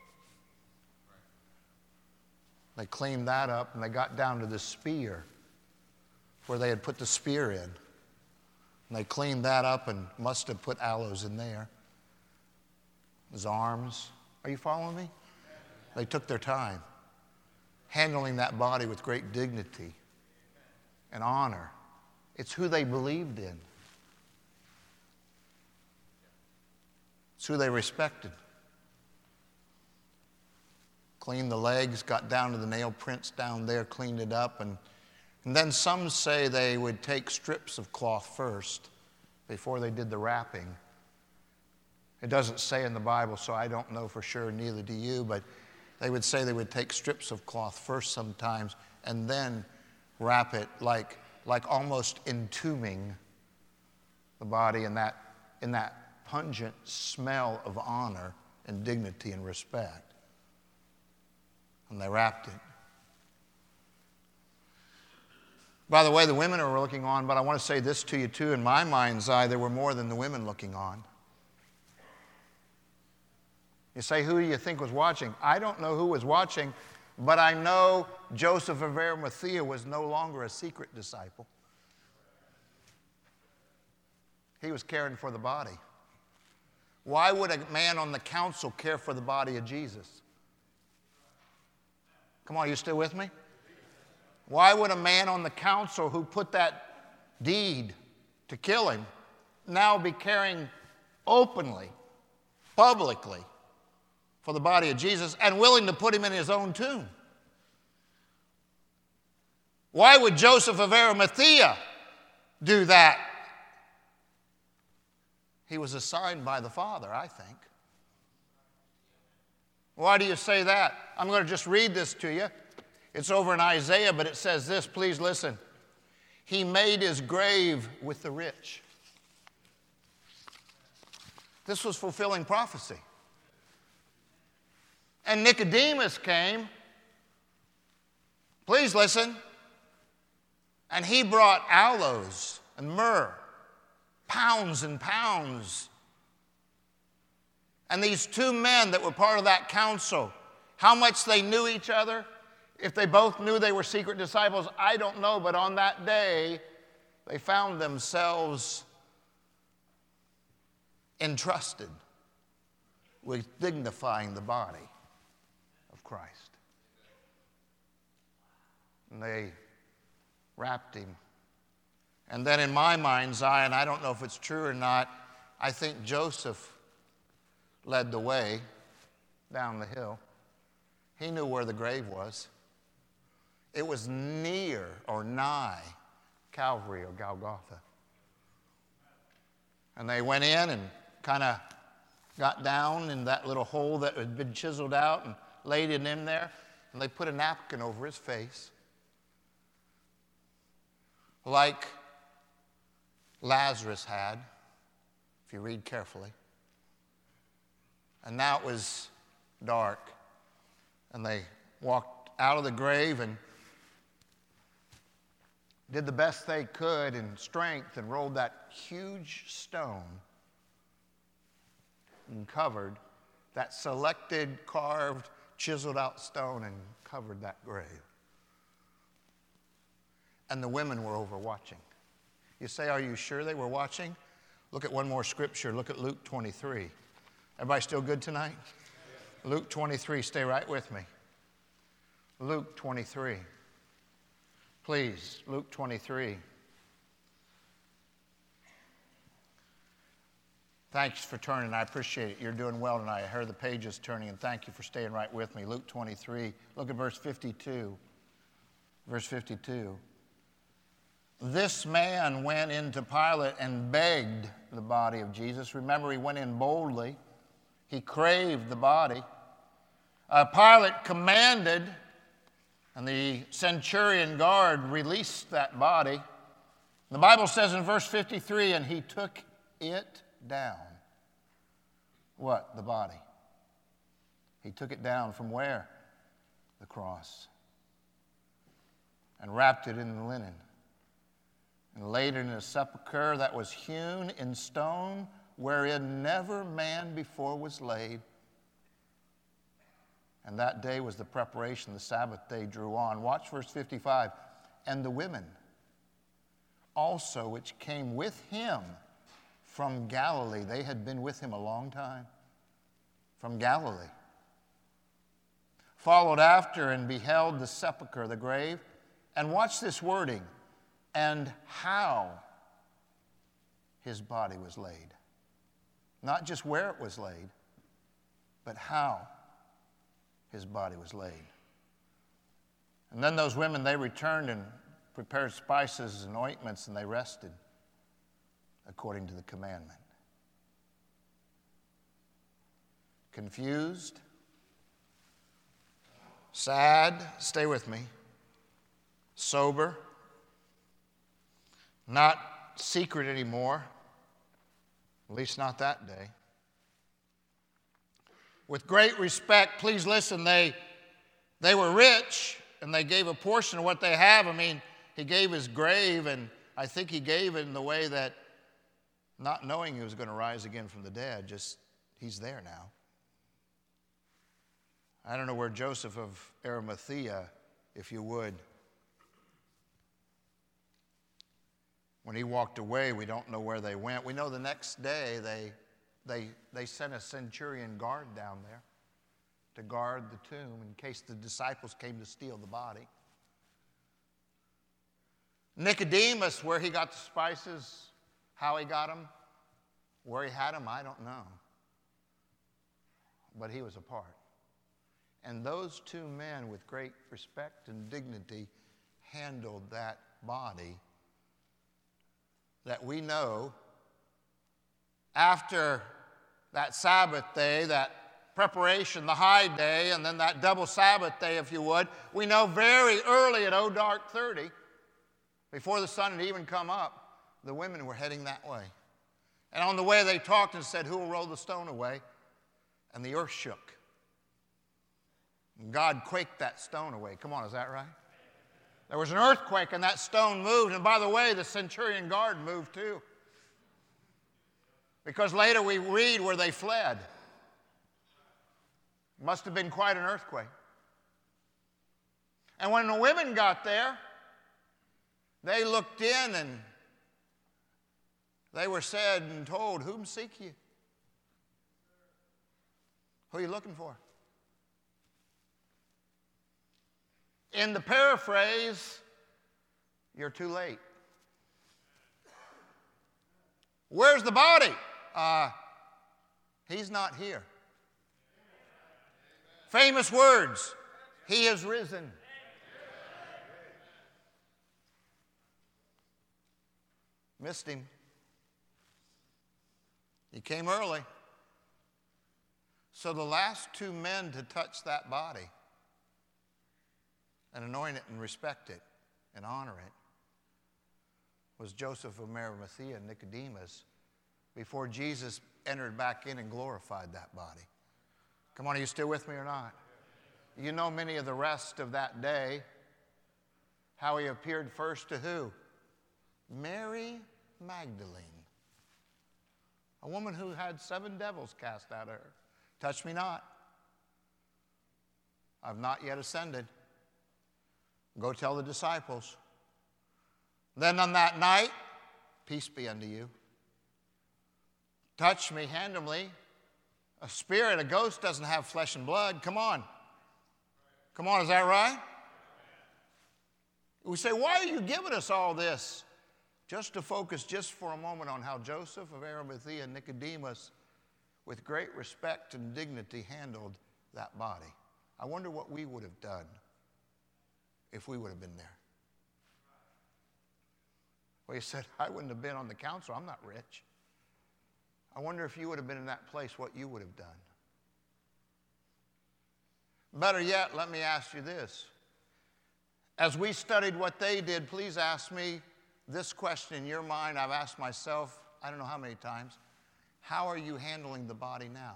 They cleaned that up, and they got down to the spear where they had put the spear in. And they cleaned that up and must have put aloes in there. His arms. Are you following me? They took their time, handling that body with great dignity and honor. It's who they believed in. It's who they respected. Cleaned the legs, got down to the nail prints down there, cleaned it up. And then some say they would take strips of cloth first before they did the wrapping. It doesn't say in the Bible, so I don't know for sure, neither do you, but they would say they would take strips of cloth first sometimes and then wrap it like almost entombing the body in that pungent smell of honor and dignity and respect. And they wrapped it. By the way, the women are looking on, but I want to say this to you too. In my mind's eye, there were more than the women looking on. You say, who do you think was watching? I don't know who was watching, but I know Joseph of Arimathea was no longer a secret disciple. He was caring for the body. Why would a man on the council care for the body of Jesus? Come on, are you still with me? Why would a man on the council who put that deed to kill him now be caring openly, publicly, for the body of Jesus and willing to put him in his own tomb? Why would Joseph of Arimathea do that? He was assigned by the Father, I think. Why do you say that? I'm going to just read this to you. It's over in Isaiah, but it says this. Please listen. He made his grave with the rich. This was fulfilling prophecy. And Nicodemus came. Please listen. And he brought aloes and myrrh, pounds and pounds. And these two men that were part of that council, how much they knew each other, if they both knew they were secret disciples, I don't know. But on that day, they found themselves entrusted with dignifying the body of Christ. And they wrapped him. And then in my mind's eye, and I don't know if it's true or not, I think Joseph led the way down the hill. He knew where the grave was. It was near or nigh Calvary or Golgotha. And they went in and kind of got down in that little hole that had been chiseled out and laid it in there. And they put a napkin over his face, like Lazarus had, if you read carefully. And now it was dark. And they walked out of the grave and did the best they could in strength and rolled that huge stone and covered that selected, carved, chiseled out stone and covered that grave. And the women were over watching. You say, are you sure they were watching? Look at one more scripture. Look at Luke 23. Everybody still good tonight? Luke 23. Stay right with me. Luke 23. Please, Luke 23. Thanks for turning. I appreciate it. You're doing well tonight. I heard the pages turning, and thank you for staying right with me. Luke 23. Look at verse 52. Verse 52. This man went into Pilate and begged the body of Jesus. Remember, he went in boldly. He craved the body. Pilate commanded, and the centurion guard released that body. The Bible says in verse 53, and he took it down. What? The body. He took it down from where? The cross. And wrapped it in linen. And laid it in a sepulchre that was hewn in stone, wherein never man before was laid. And that day was the preparation, the Sabbath day drew on. Watch verse 55. And the women also which came with him from Galilee, they had been with him a long time, from Galilee, followed after and beheld the sepulchre, the grave. And watch this wording. And how his body was laid. Not just where it was laid, but how his body was laid. And then those women, they returned and prepared spices and ointments, and they rested according to the commandment. Confused? Sad? Stay with me. Sober? Not secret anymore, at least not that day. With great respect, please listen, they were rich, and they gave a portion of what they have. I mean, he gave his grave, and I think he gave it in the way that, not knowing he was going to rise again from the dead, just, he's there now. I don't know where Joseph of Arimathea, if you would, when he walked away, we don't know where they went. We know the next day they sent a centurion guard down there to guard the tomb in case the disciples came to steal the body. Nicodemus, where he got the spices, how he got them, where he had them, I don't know. But he was a part. And those two men, with great respect and dignity, handled that body that we know after that Sabbath day, that preparation, the high day, and then that double Sabbath day, if you would. We know very early at dark 30, before the sun had even come up, the women were heading that way. And on the way they talked and said, who will roll the stone away? And the earth shook. And God quaked that stone away. Come on, is that right? There was an earthquake and that stone moved. And by the way, the centurion guard moved too. Because later we read where they fled. Must have been quite an earthquake. And when the women got there, they looked in and they were said and told, whom seek you? Who are you looking for? In the paraphrase, you're too late. Where's the body? He's not here. Famous words. He is risen. Missed him. He came early. So the last two men to touch that body and anoint it and respect it and honor it was Joseph of Arimathea and Nicodemus before Jesus entered back in and glorified that body. Come on, are you still with me or not? You know many of the rest of that day, how he appeared first to who? Mary Magdalene. A woman who had 7 devils cast out of her. Touch me not. I've not yet ascended. Go tell the disciples. Then on that night, peace be unto you. Touch me, handle me. A spirit, a ghost doesn't have flesh and blood. Come on. Come on, is that right? We say, why are you giving us all this? Just to focus just for a moment on how Joseph of Arimathea and Nicodemus, with great respect and dignity, handled that body. I wonder what we would have done if we would have been there. Well, he said, I wouldn't have been on the council. I'm not rich. I wonder if you would have been in that place, what you would have done. Better yet, let me ask you this. As we studied what they did, please ask me this question in your mind. I've asked myself, I don't know how many times. How are you handling the body now?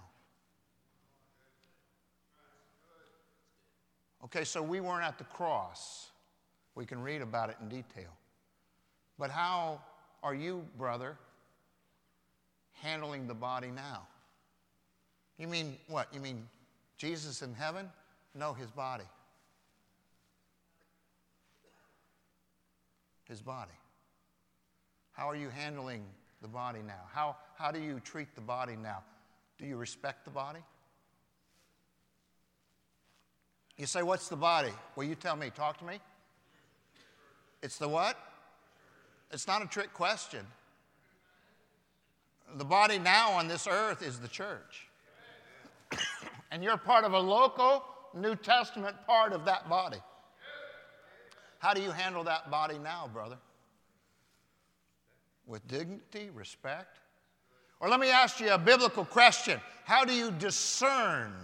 Okay, so we weren't at the cross. We can read about it in detail. But how are you, brother, handling the body now? You mean what? You mean Jesus in heaven? No, his body. His body. How are you handling the body now? How do you treat the body now? Do you respect the body? You say, what's the body? Well, you tell me. Talk to me. It's the what? It's not a trick question. The body now on this earth is the church. And you're part of a local New Testament part of that body. How do you handle that body now, brother? With dignity, respect? Or let me ask you a biblical question. How do you discern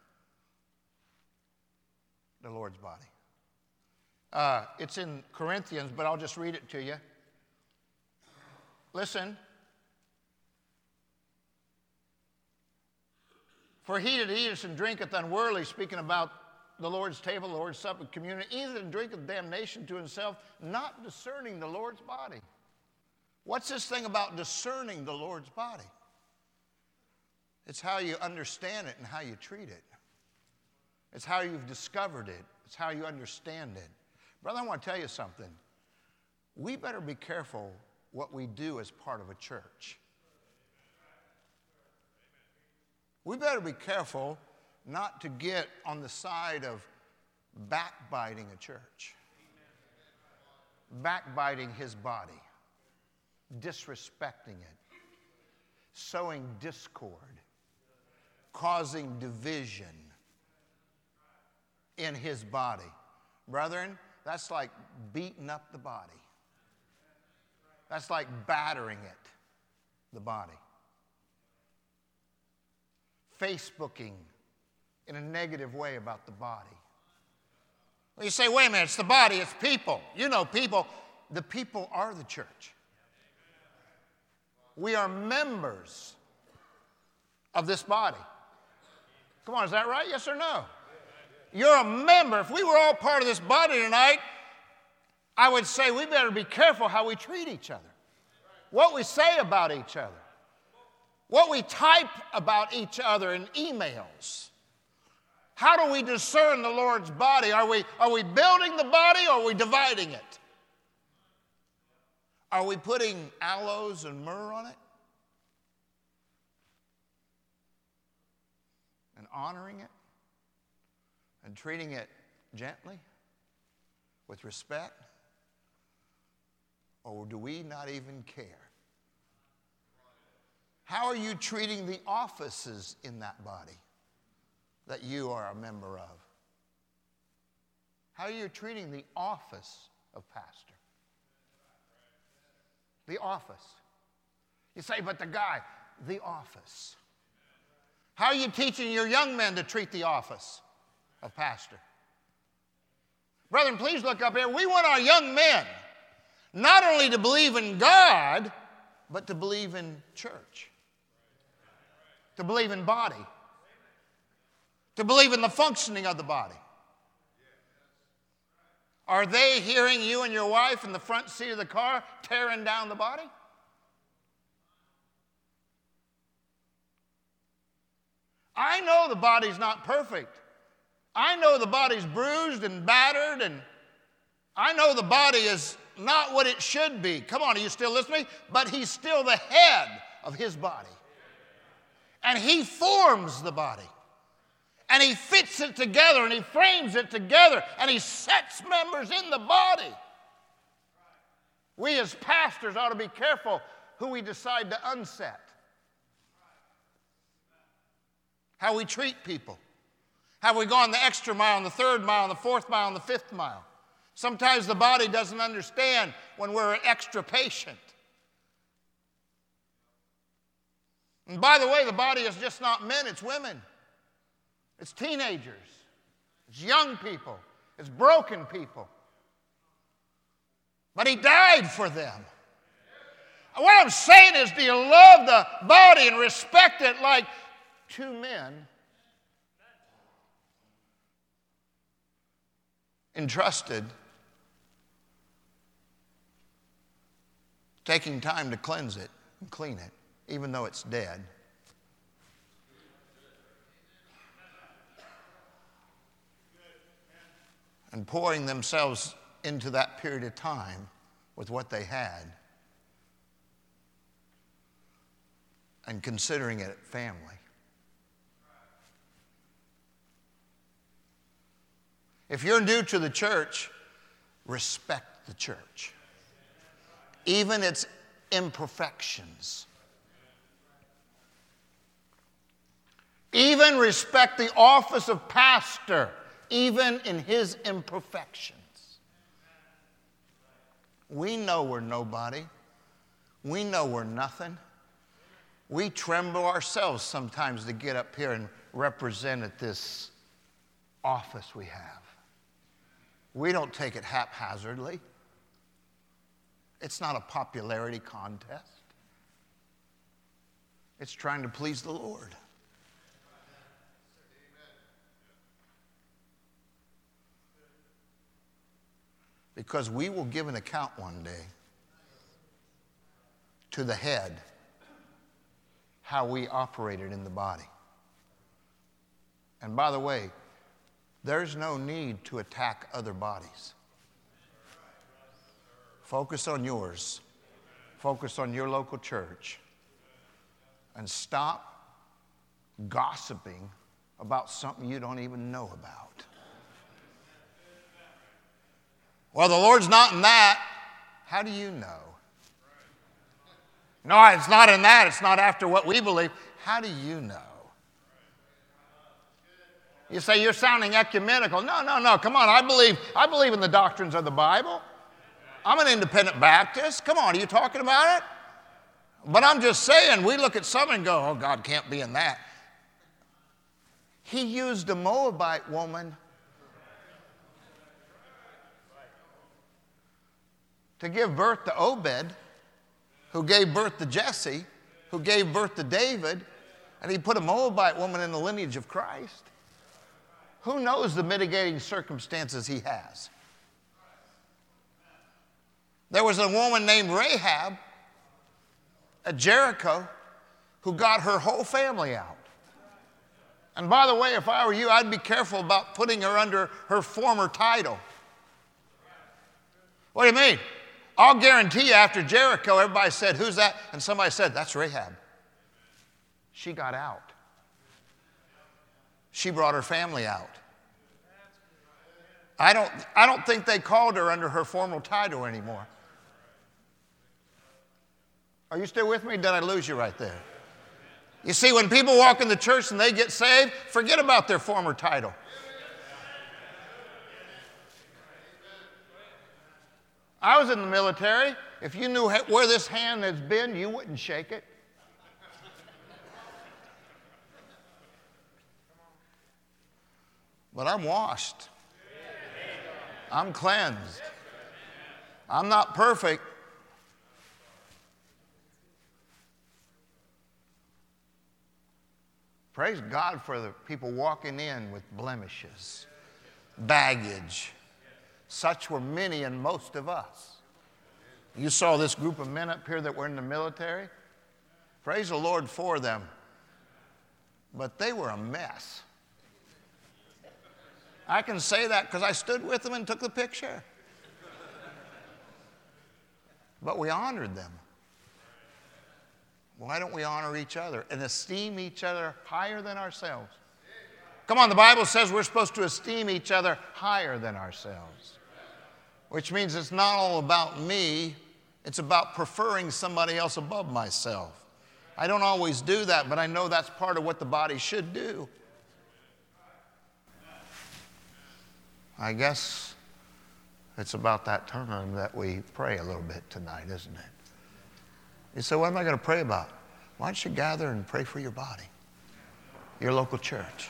the Lord's body? It's in Corinthians, but I'll just read it to you. Listen. For he that eateth and drinketh unworthily, speaking about the Lord's table, the Lord's supper, communion, eateth and drinketh damnation to himself, not discerning the Lord's body. What's this thing about discerning the Lord's body? It's how you understand it and how you treat it. It's how you've discovered it. It's how you understand it. Brother, I want to tell you something. We better be careful what we do as part of a church. We better be careful not to get on the side of backbiting a church, backbiting his body, disrespecting it, sowing discord, causing division in his body. Brethren, that's like beating up the body. That's like battering it, the body. Facebooking in a negative way about the body. Well, you say, wait a minute, it's the body, it's people. You know people. The people are the church. We are members of this body. Come on, is that right? Yes or no? You're a member. If we were all part of this body tonight, I would say we better be careful how we treat each other, what we say about each other, what we type about each other in emails. How do we discern the Lord's body? Are we building the body or are we dividing it? Are we putting aloes and myrrh on it? And honoring it? And treating it gently? With respect? Or do we not even care? How are you treating the offices in that body that you are a member of? How are you treating the office of pastor? The office. You say, but the guy, the office. How are you teaching your young men to treat the office of pastor? Brethren, please look up here. We want our young men not only to believe in God, but to believe in church. To believe in body. To believe in the functioning of the body. Are they hearing you and your wife in the front seat of the car tearing down the body? I know the body's not perfect. I know the body's bruised and battered, and I know the body is not what it should be. Come on, are you still listening? But he's still the head of his body. And he forms the body. And he fits it together, and he frames it together, and he sets members in the body. We as pastors ought to be careful who we decide to unset. How we treat people. Have we gone the extra mile, and the third mile, and the fourth mile, and the fifth mile? Sometimes the body doesn't understand when we're extra patient. And by the way, the body is just not men, it's women. It's teenagers. It's young people. It's broken people. But he died for them. What I'm saying is, do you love the body and respect it like two men entrusted, taking time to cleanse it and clean it, even though it's dead? And pouring themselves into that period of time with what they had and considering it family. If you're new to the church, respect the church, even its imperfections. Even respect the office of pastor, even in his imperfections. We know we're nobody. We know we're nothing. We tremble ourselves sometimes to get up here and represent at this office we have. We don't take it haphazardly. It's not a popularity contest. It's trying to please the Lord. Because we will give an account one day to the head how we operated in the body. And by the way, there's no need to attack other bodies. Focus on yours. Focus on your local church. And stop gossiping about something you don't even know about. Well, the Lord's not in that. How do you know? No, it's not in that. It's not after what we believe. How do you know? You say you're sounding ecumenical. No. Come on, I believe in the doctrines of the Bible. I'm an independent Baptist. Come on, are you talking about it? But I'm just saying, we look at something and go, oh, God can't be in that. He used a Moabite woman to give birth to Obed, who gave birth to Jesse, who gave birth to David, and he put a Moabite woman in the lineage of Christ. Who knows the mitigating circumstances he has? There was a woman named Rahab at Jericho who got her whole family out. And by the way, if I were you, I'd be careful about putting her under her former title. What do you mean? I'll guarantee you after Jericho, everybody said, who's that? And somebody said, that's Rahab. She got out. She brought her family out. I don't think they called her under her formal title anymore. Are you still with me? Did I lose you right there? You see, when people walk in the church and they get saved, forget about their former title. I was in the military. If you knew where this hand has been, you wouldn't shake it. But I'm washed. I'm cleansed. I'm not perfect. Praise God for the people walking in with blemishes, baggage. Such were many and most of us. You saw this group of men up here that were in the military. Praise the Lord for them. but they were a mess. I can say that because I stood with them and took the picture. But we honored them. Why don't we honor each other and esteem each other higher than ourselves? Come on, the Bible says we're supposed to esteem each other higher than ourselves, which means it's not all about me. It's about preferring somebody else above myself. I don't always do that, but I know that's part of what the body should do. I guess it's about that time that we pray a little bit tonight, isn't it? You say, what am I going to pray about? Why don't you gather and pray for your body, your local church?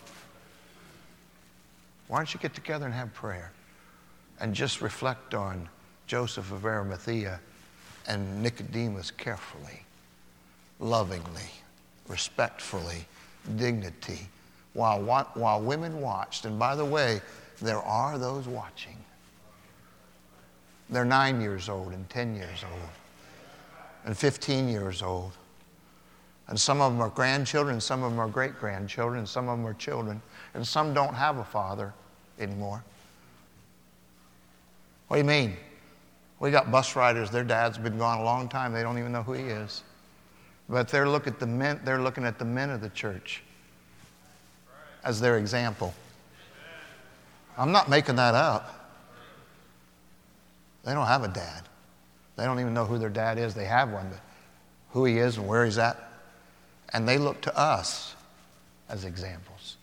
Why don't you get together and have prayer and just reflect on Joseph of Arimathea and Nicodemus carefully, lovingly, respectfully, dignity, while women watched. And by the way, there are those watching. They're 9 years old and 10 years old and 15 years old. And some of them are grandchildren, and some of them are great-grandchildren, and some of them are children, and some don't have a father anymore. What do you mean? We got bus riders, their dad's been gone a long time, they don't even know who he is. But they're looking at the men of the church as their example. I'm not making that up. They don't have a dad. They don't even know who their dad is. They have one, but who he is and where he's at. And they look to us as examples.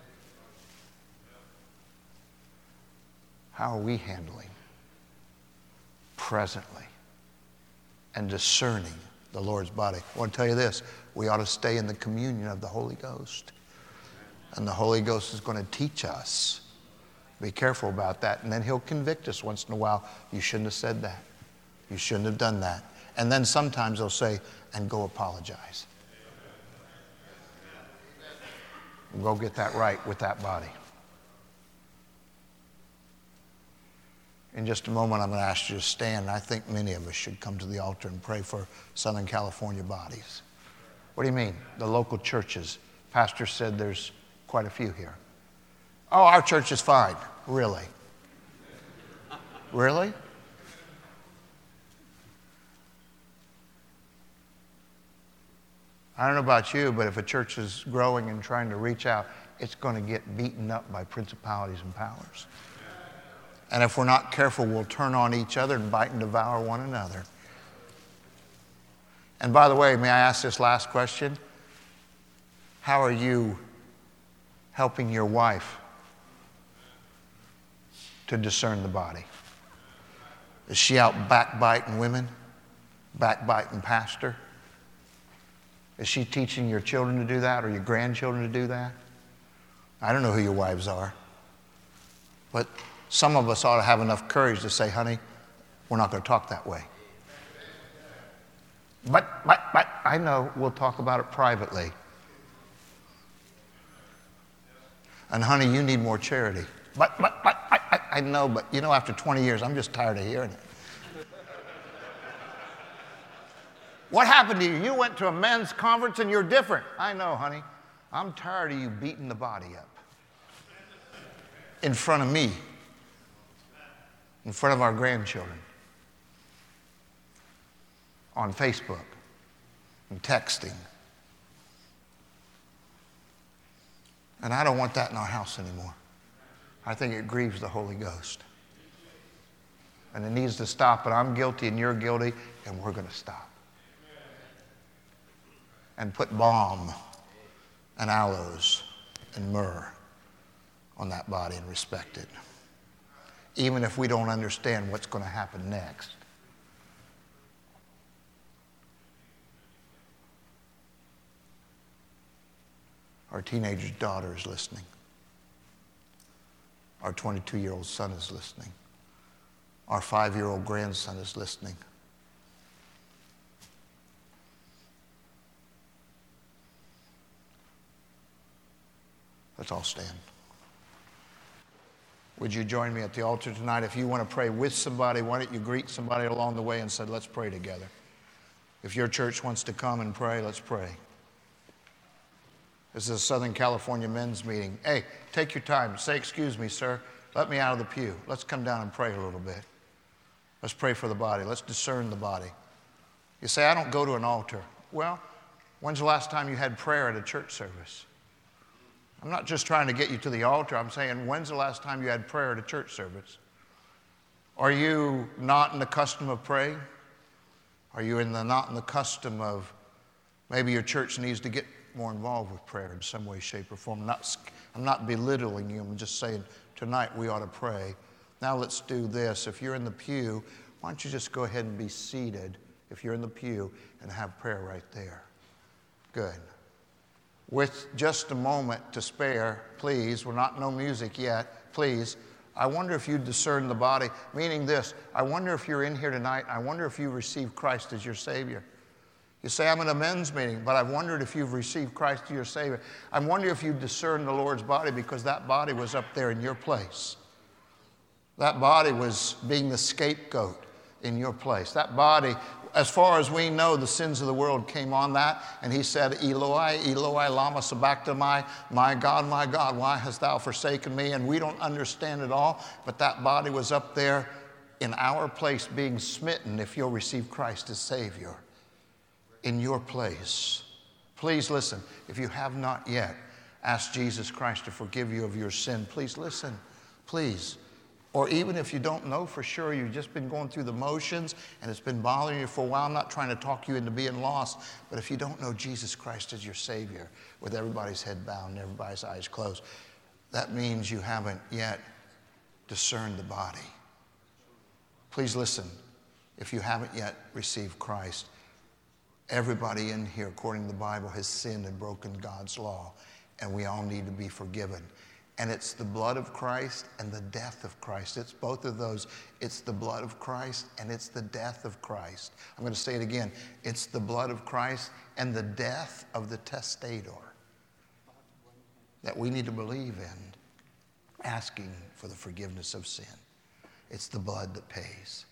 How are we handling presently and discerning the Lord's body? I want to tell you this. We ought to stay in the communion of the Holy Ghost. And the Holy Ghost is going to teach us. Be careful about that. And then he'll convict us once in a while. You shouldn't have said that. You shouldn't have done that. And then sometimes he'll say, and go apologize. And go get that right with that body. In just a moment, I'm going to ask you to stand. I think many of us should come to the altar and pray for Southern California bodies. What do you mean? The local churches. Pastor said there's quite a few here. Oh, our church is fine. Really? Really? I don't know about you, but if a church is growing and trying to reach out, it's going to get beaten up by principalities and powers. And if we're not careful, we'll turn on each other and bite and devour one another. And by the way, may I ask this last question? How are you helping your wife to discern the body? Is she out backbiting women? Backbiting pastor? Is she teaching your children to do that or your grandchildren to do that? I don't know who your wives are. But some of us ought to have enough courage to say, honey, we're not going to talk that way. But I know we'll talk about it privately. And honey, you need more charity. But I know, but you know, after 20 years, I'm just tired of hearing it. What happened to you? You went to a men's conference and you're different. I know, honey. I'm tired of you beating the body up. In front of me. In front of our grandchildren. On Facebook. And texting. And I don't want that in our house anymore. I think it grieves the Holy Ghost. And it needs to stop, but I'm guilty and you're guilty, and we're going to stop. And put balm and aloes and myrrh on that body and respect it. Even if we don't understand what's going to happen next. Our teenage daughter is listening. Our 22-year-old son is listening. Our 5-year-old grandson is listening. Let's all stand. Would you join me at the altar tonight? If you want to pray with somebody, why don't you greet somebody along the way and say, let's pray together. If your church wants to come and pray, let's pray. This is a Southern California men's meeting. Hey, take your time. Say, excuse me, sir. Let me out of the pew. Let's come down and pray a little bit. Let's pray for the body. Let's discern the body. You say, I don't go to an altar. Well, when's the last time you had prayer at a church service? I'm not just trying to get you to the altar. I'm saying, when's the last time you had prayer at a church service? Are you not in the custom of praying? Are you not in the custom of maybe your church needs to get more involved with prayer in some way, shape, or form? I'm not belittling you. I'm just saying tonight we ought to pray. Now let's do this. If you're in the pew, why don't you just go ahead and be seated if you're in the pew and have prayer right there. Good. With just a moment to spare, please, no music yet, please. I wonder if you discern the body, meaning this, I wonder if you're in here tonight, I wonder if you received Christ as your Savior. You say, I'm in a men's meeting, but I've wondered if you've received Christ as your Savior. I wonder if you discern the Lord's body because that body was up there in your place. That body was being the scapegoat in your place. That body, as far as we know, the sins of the world came on that. And he said, Eloi, Eloi, lama sabachthani, my God, why hast thou forsaken me? And we don't understand it all, but that body was up there in our place being smitten if you'll receive Christ as Savior in your place. Please listen. If you have not yet asked Jesus Christ to forgive you of your sin, please listen. Please. Or even if you don't know for sure, you've just been going through the motions and it's been bothering you for a while. I'm not trying to talk you into being lost, but if you don't know Jesus Christ as your Savior, with everybody's head bowed and everybody's eyes closed, that means you haven't yet discerned the body. Please listen. If you haven't yet received Christ, everybody in here, according to the Bible, has sinned and broken God's law, and we all need to be forgiven. And it's the blood of Christ and the death of Christ. It's both of those. It's the blood of Christ and it's the death of Christ. I'm going to say it again. It's the blood of Christ and the death of the testator that we need to believe in, asking for the forgiveness of sin. It's the blood that pays.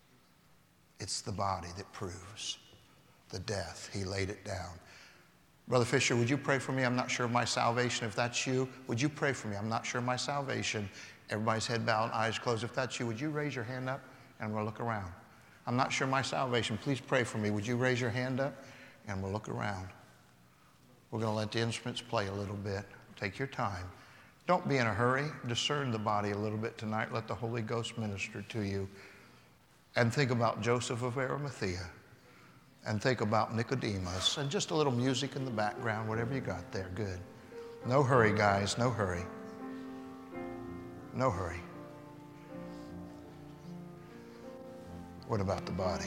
It's the body that proves the death. He laid it down. Brother Fisher, would you pray for me? I'm not sure of my salvation. If that's you, would you pray for me? I'm not sure of my salvation. Everybody's head bowed, eyes closed. If that's you, would you raise your hand up and we'll look around? I'm not sure of my salvation. Please pray for me. Would you raise your hand up and we'll look around? We're going to let the instruments play a little bit. Take your time. Don't be in a hurry. Discern the body a little bit tonight. Let the Holy Ghost minister to you. And think about Joseph of Arimathea. And think about Nicodemus, and just a little music in the background, whatever you got there. Good. No hurry, guys, no hurry. No hurry. What about the body?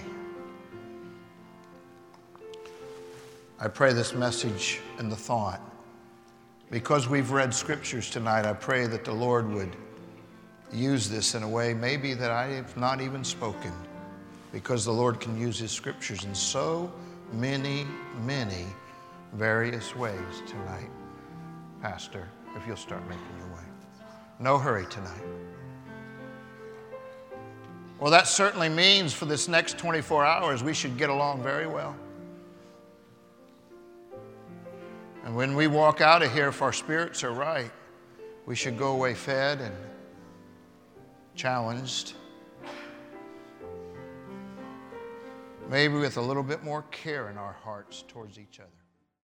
I pray this message and the thought, because we've read scriptures tonight, I pray that the Lord would use this in a way maybe that I have not even spoken, because the Lord can use his scriptures in so many, many various ways tonight. Pastor, if you'll start making your way. No hurry tonight. Well, that certainly means for this next 24 hours, we should get along very well. And when we walk out of here, if our spirits are right, we should go away fed and challenged. Maybe with a little bit more care in our hearts towards each other.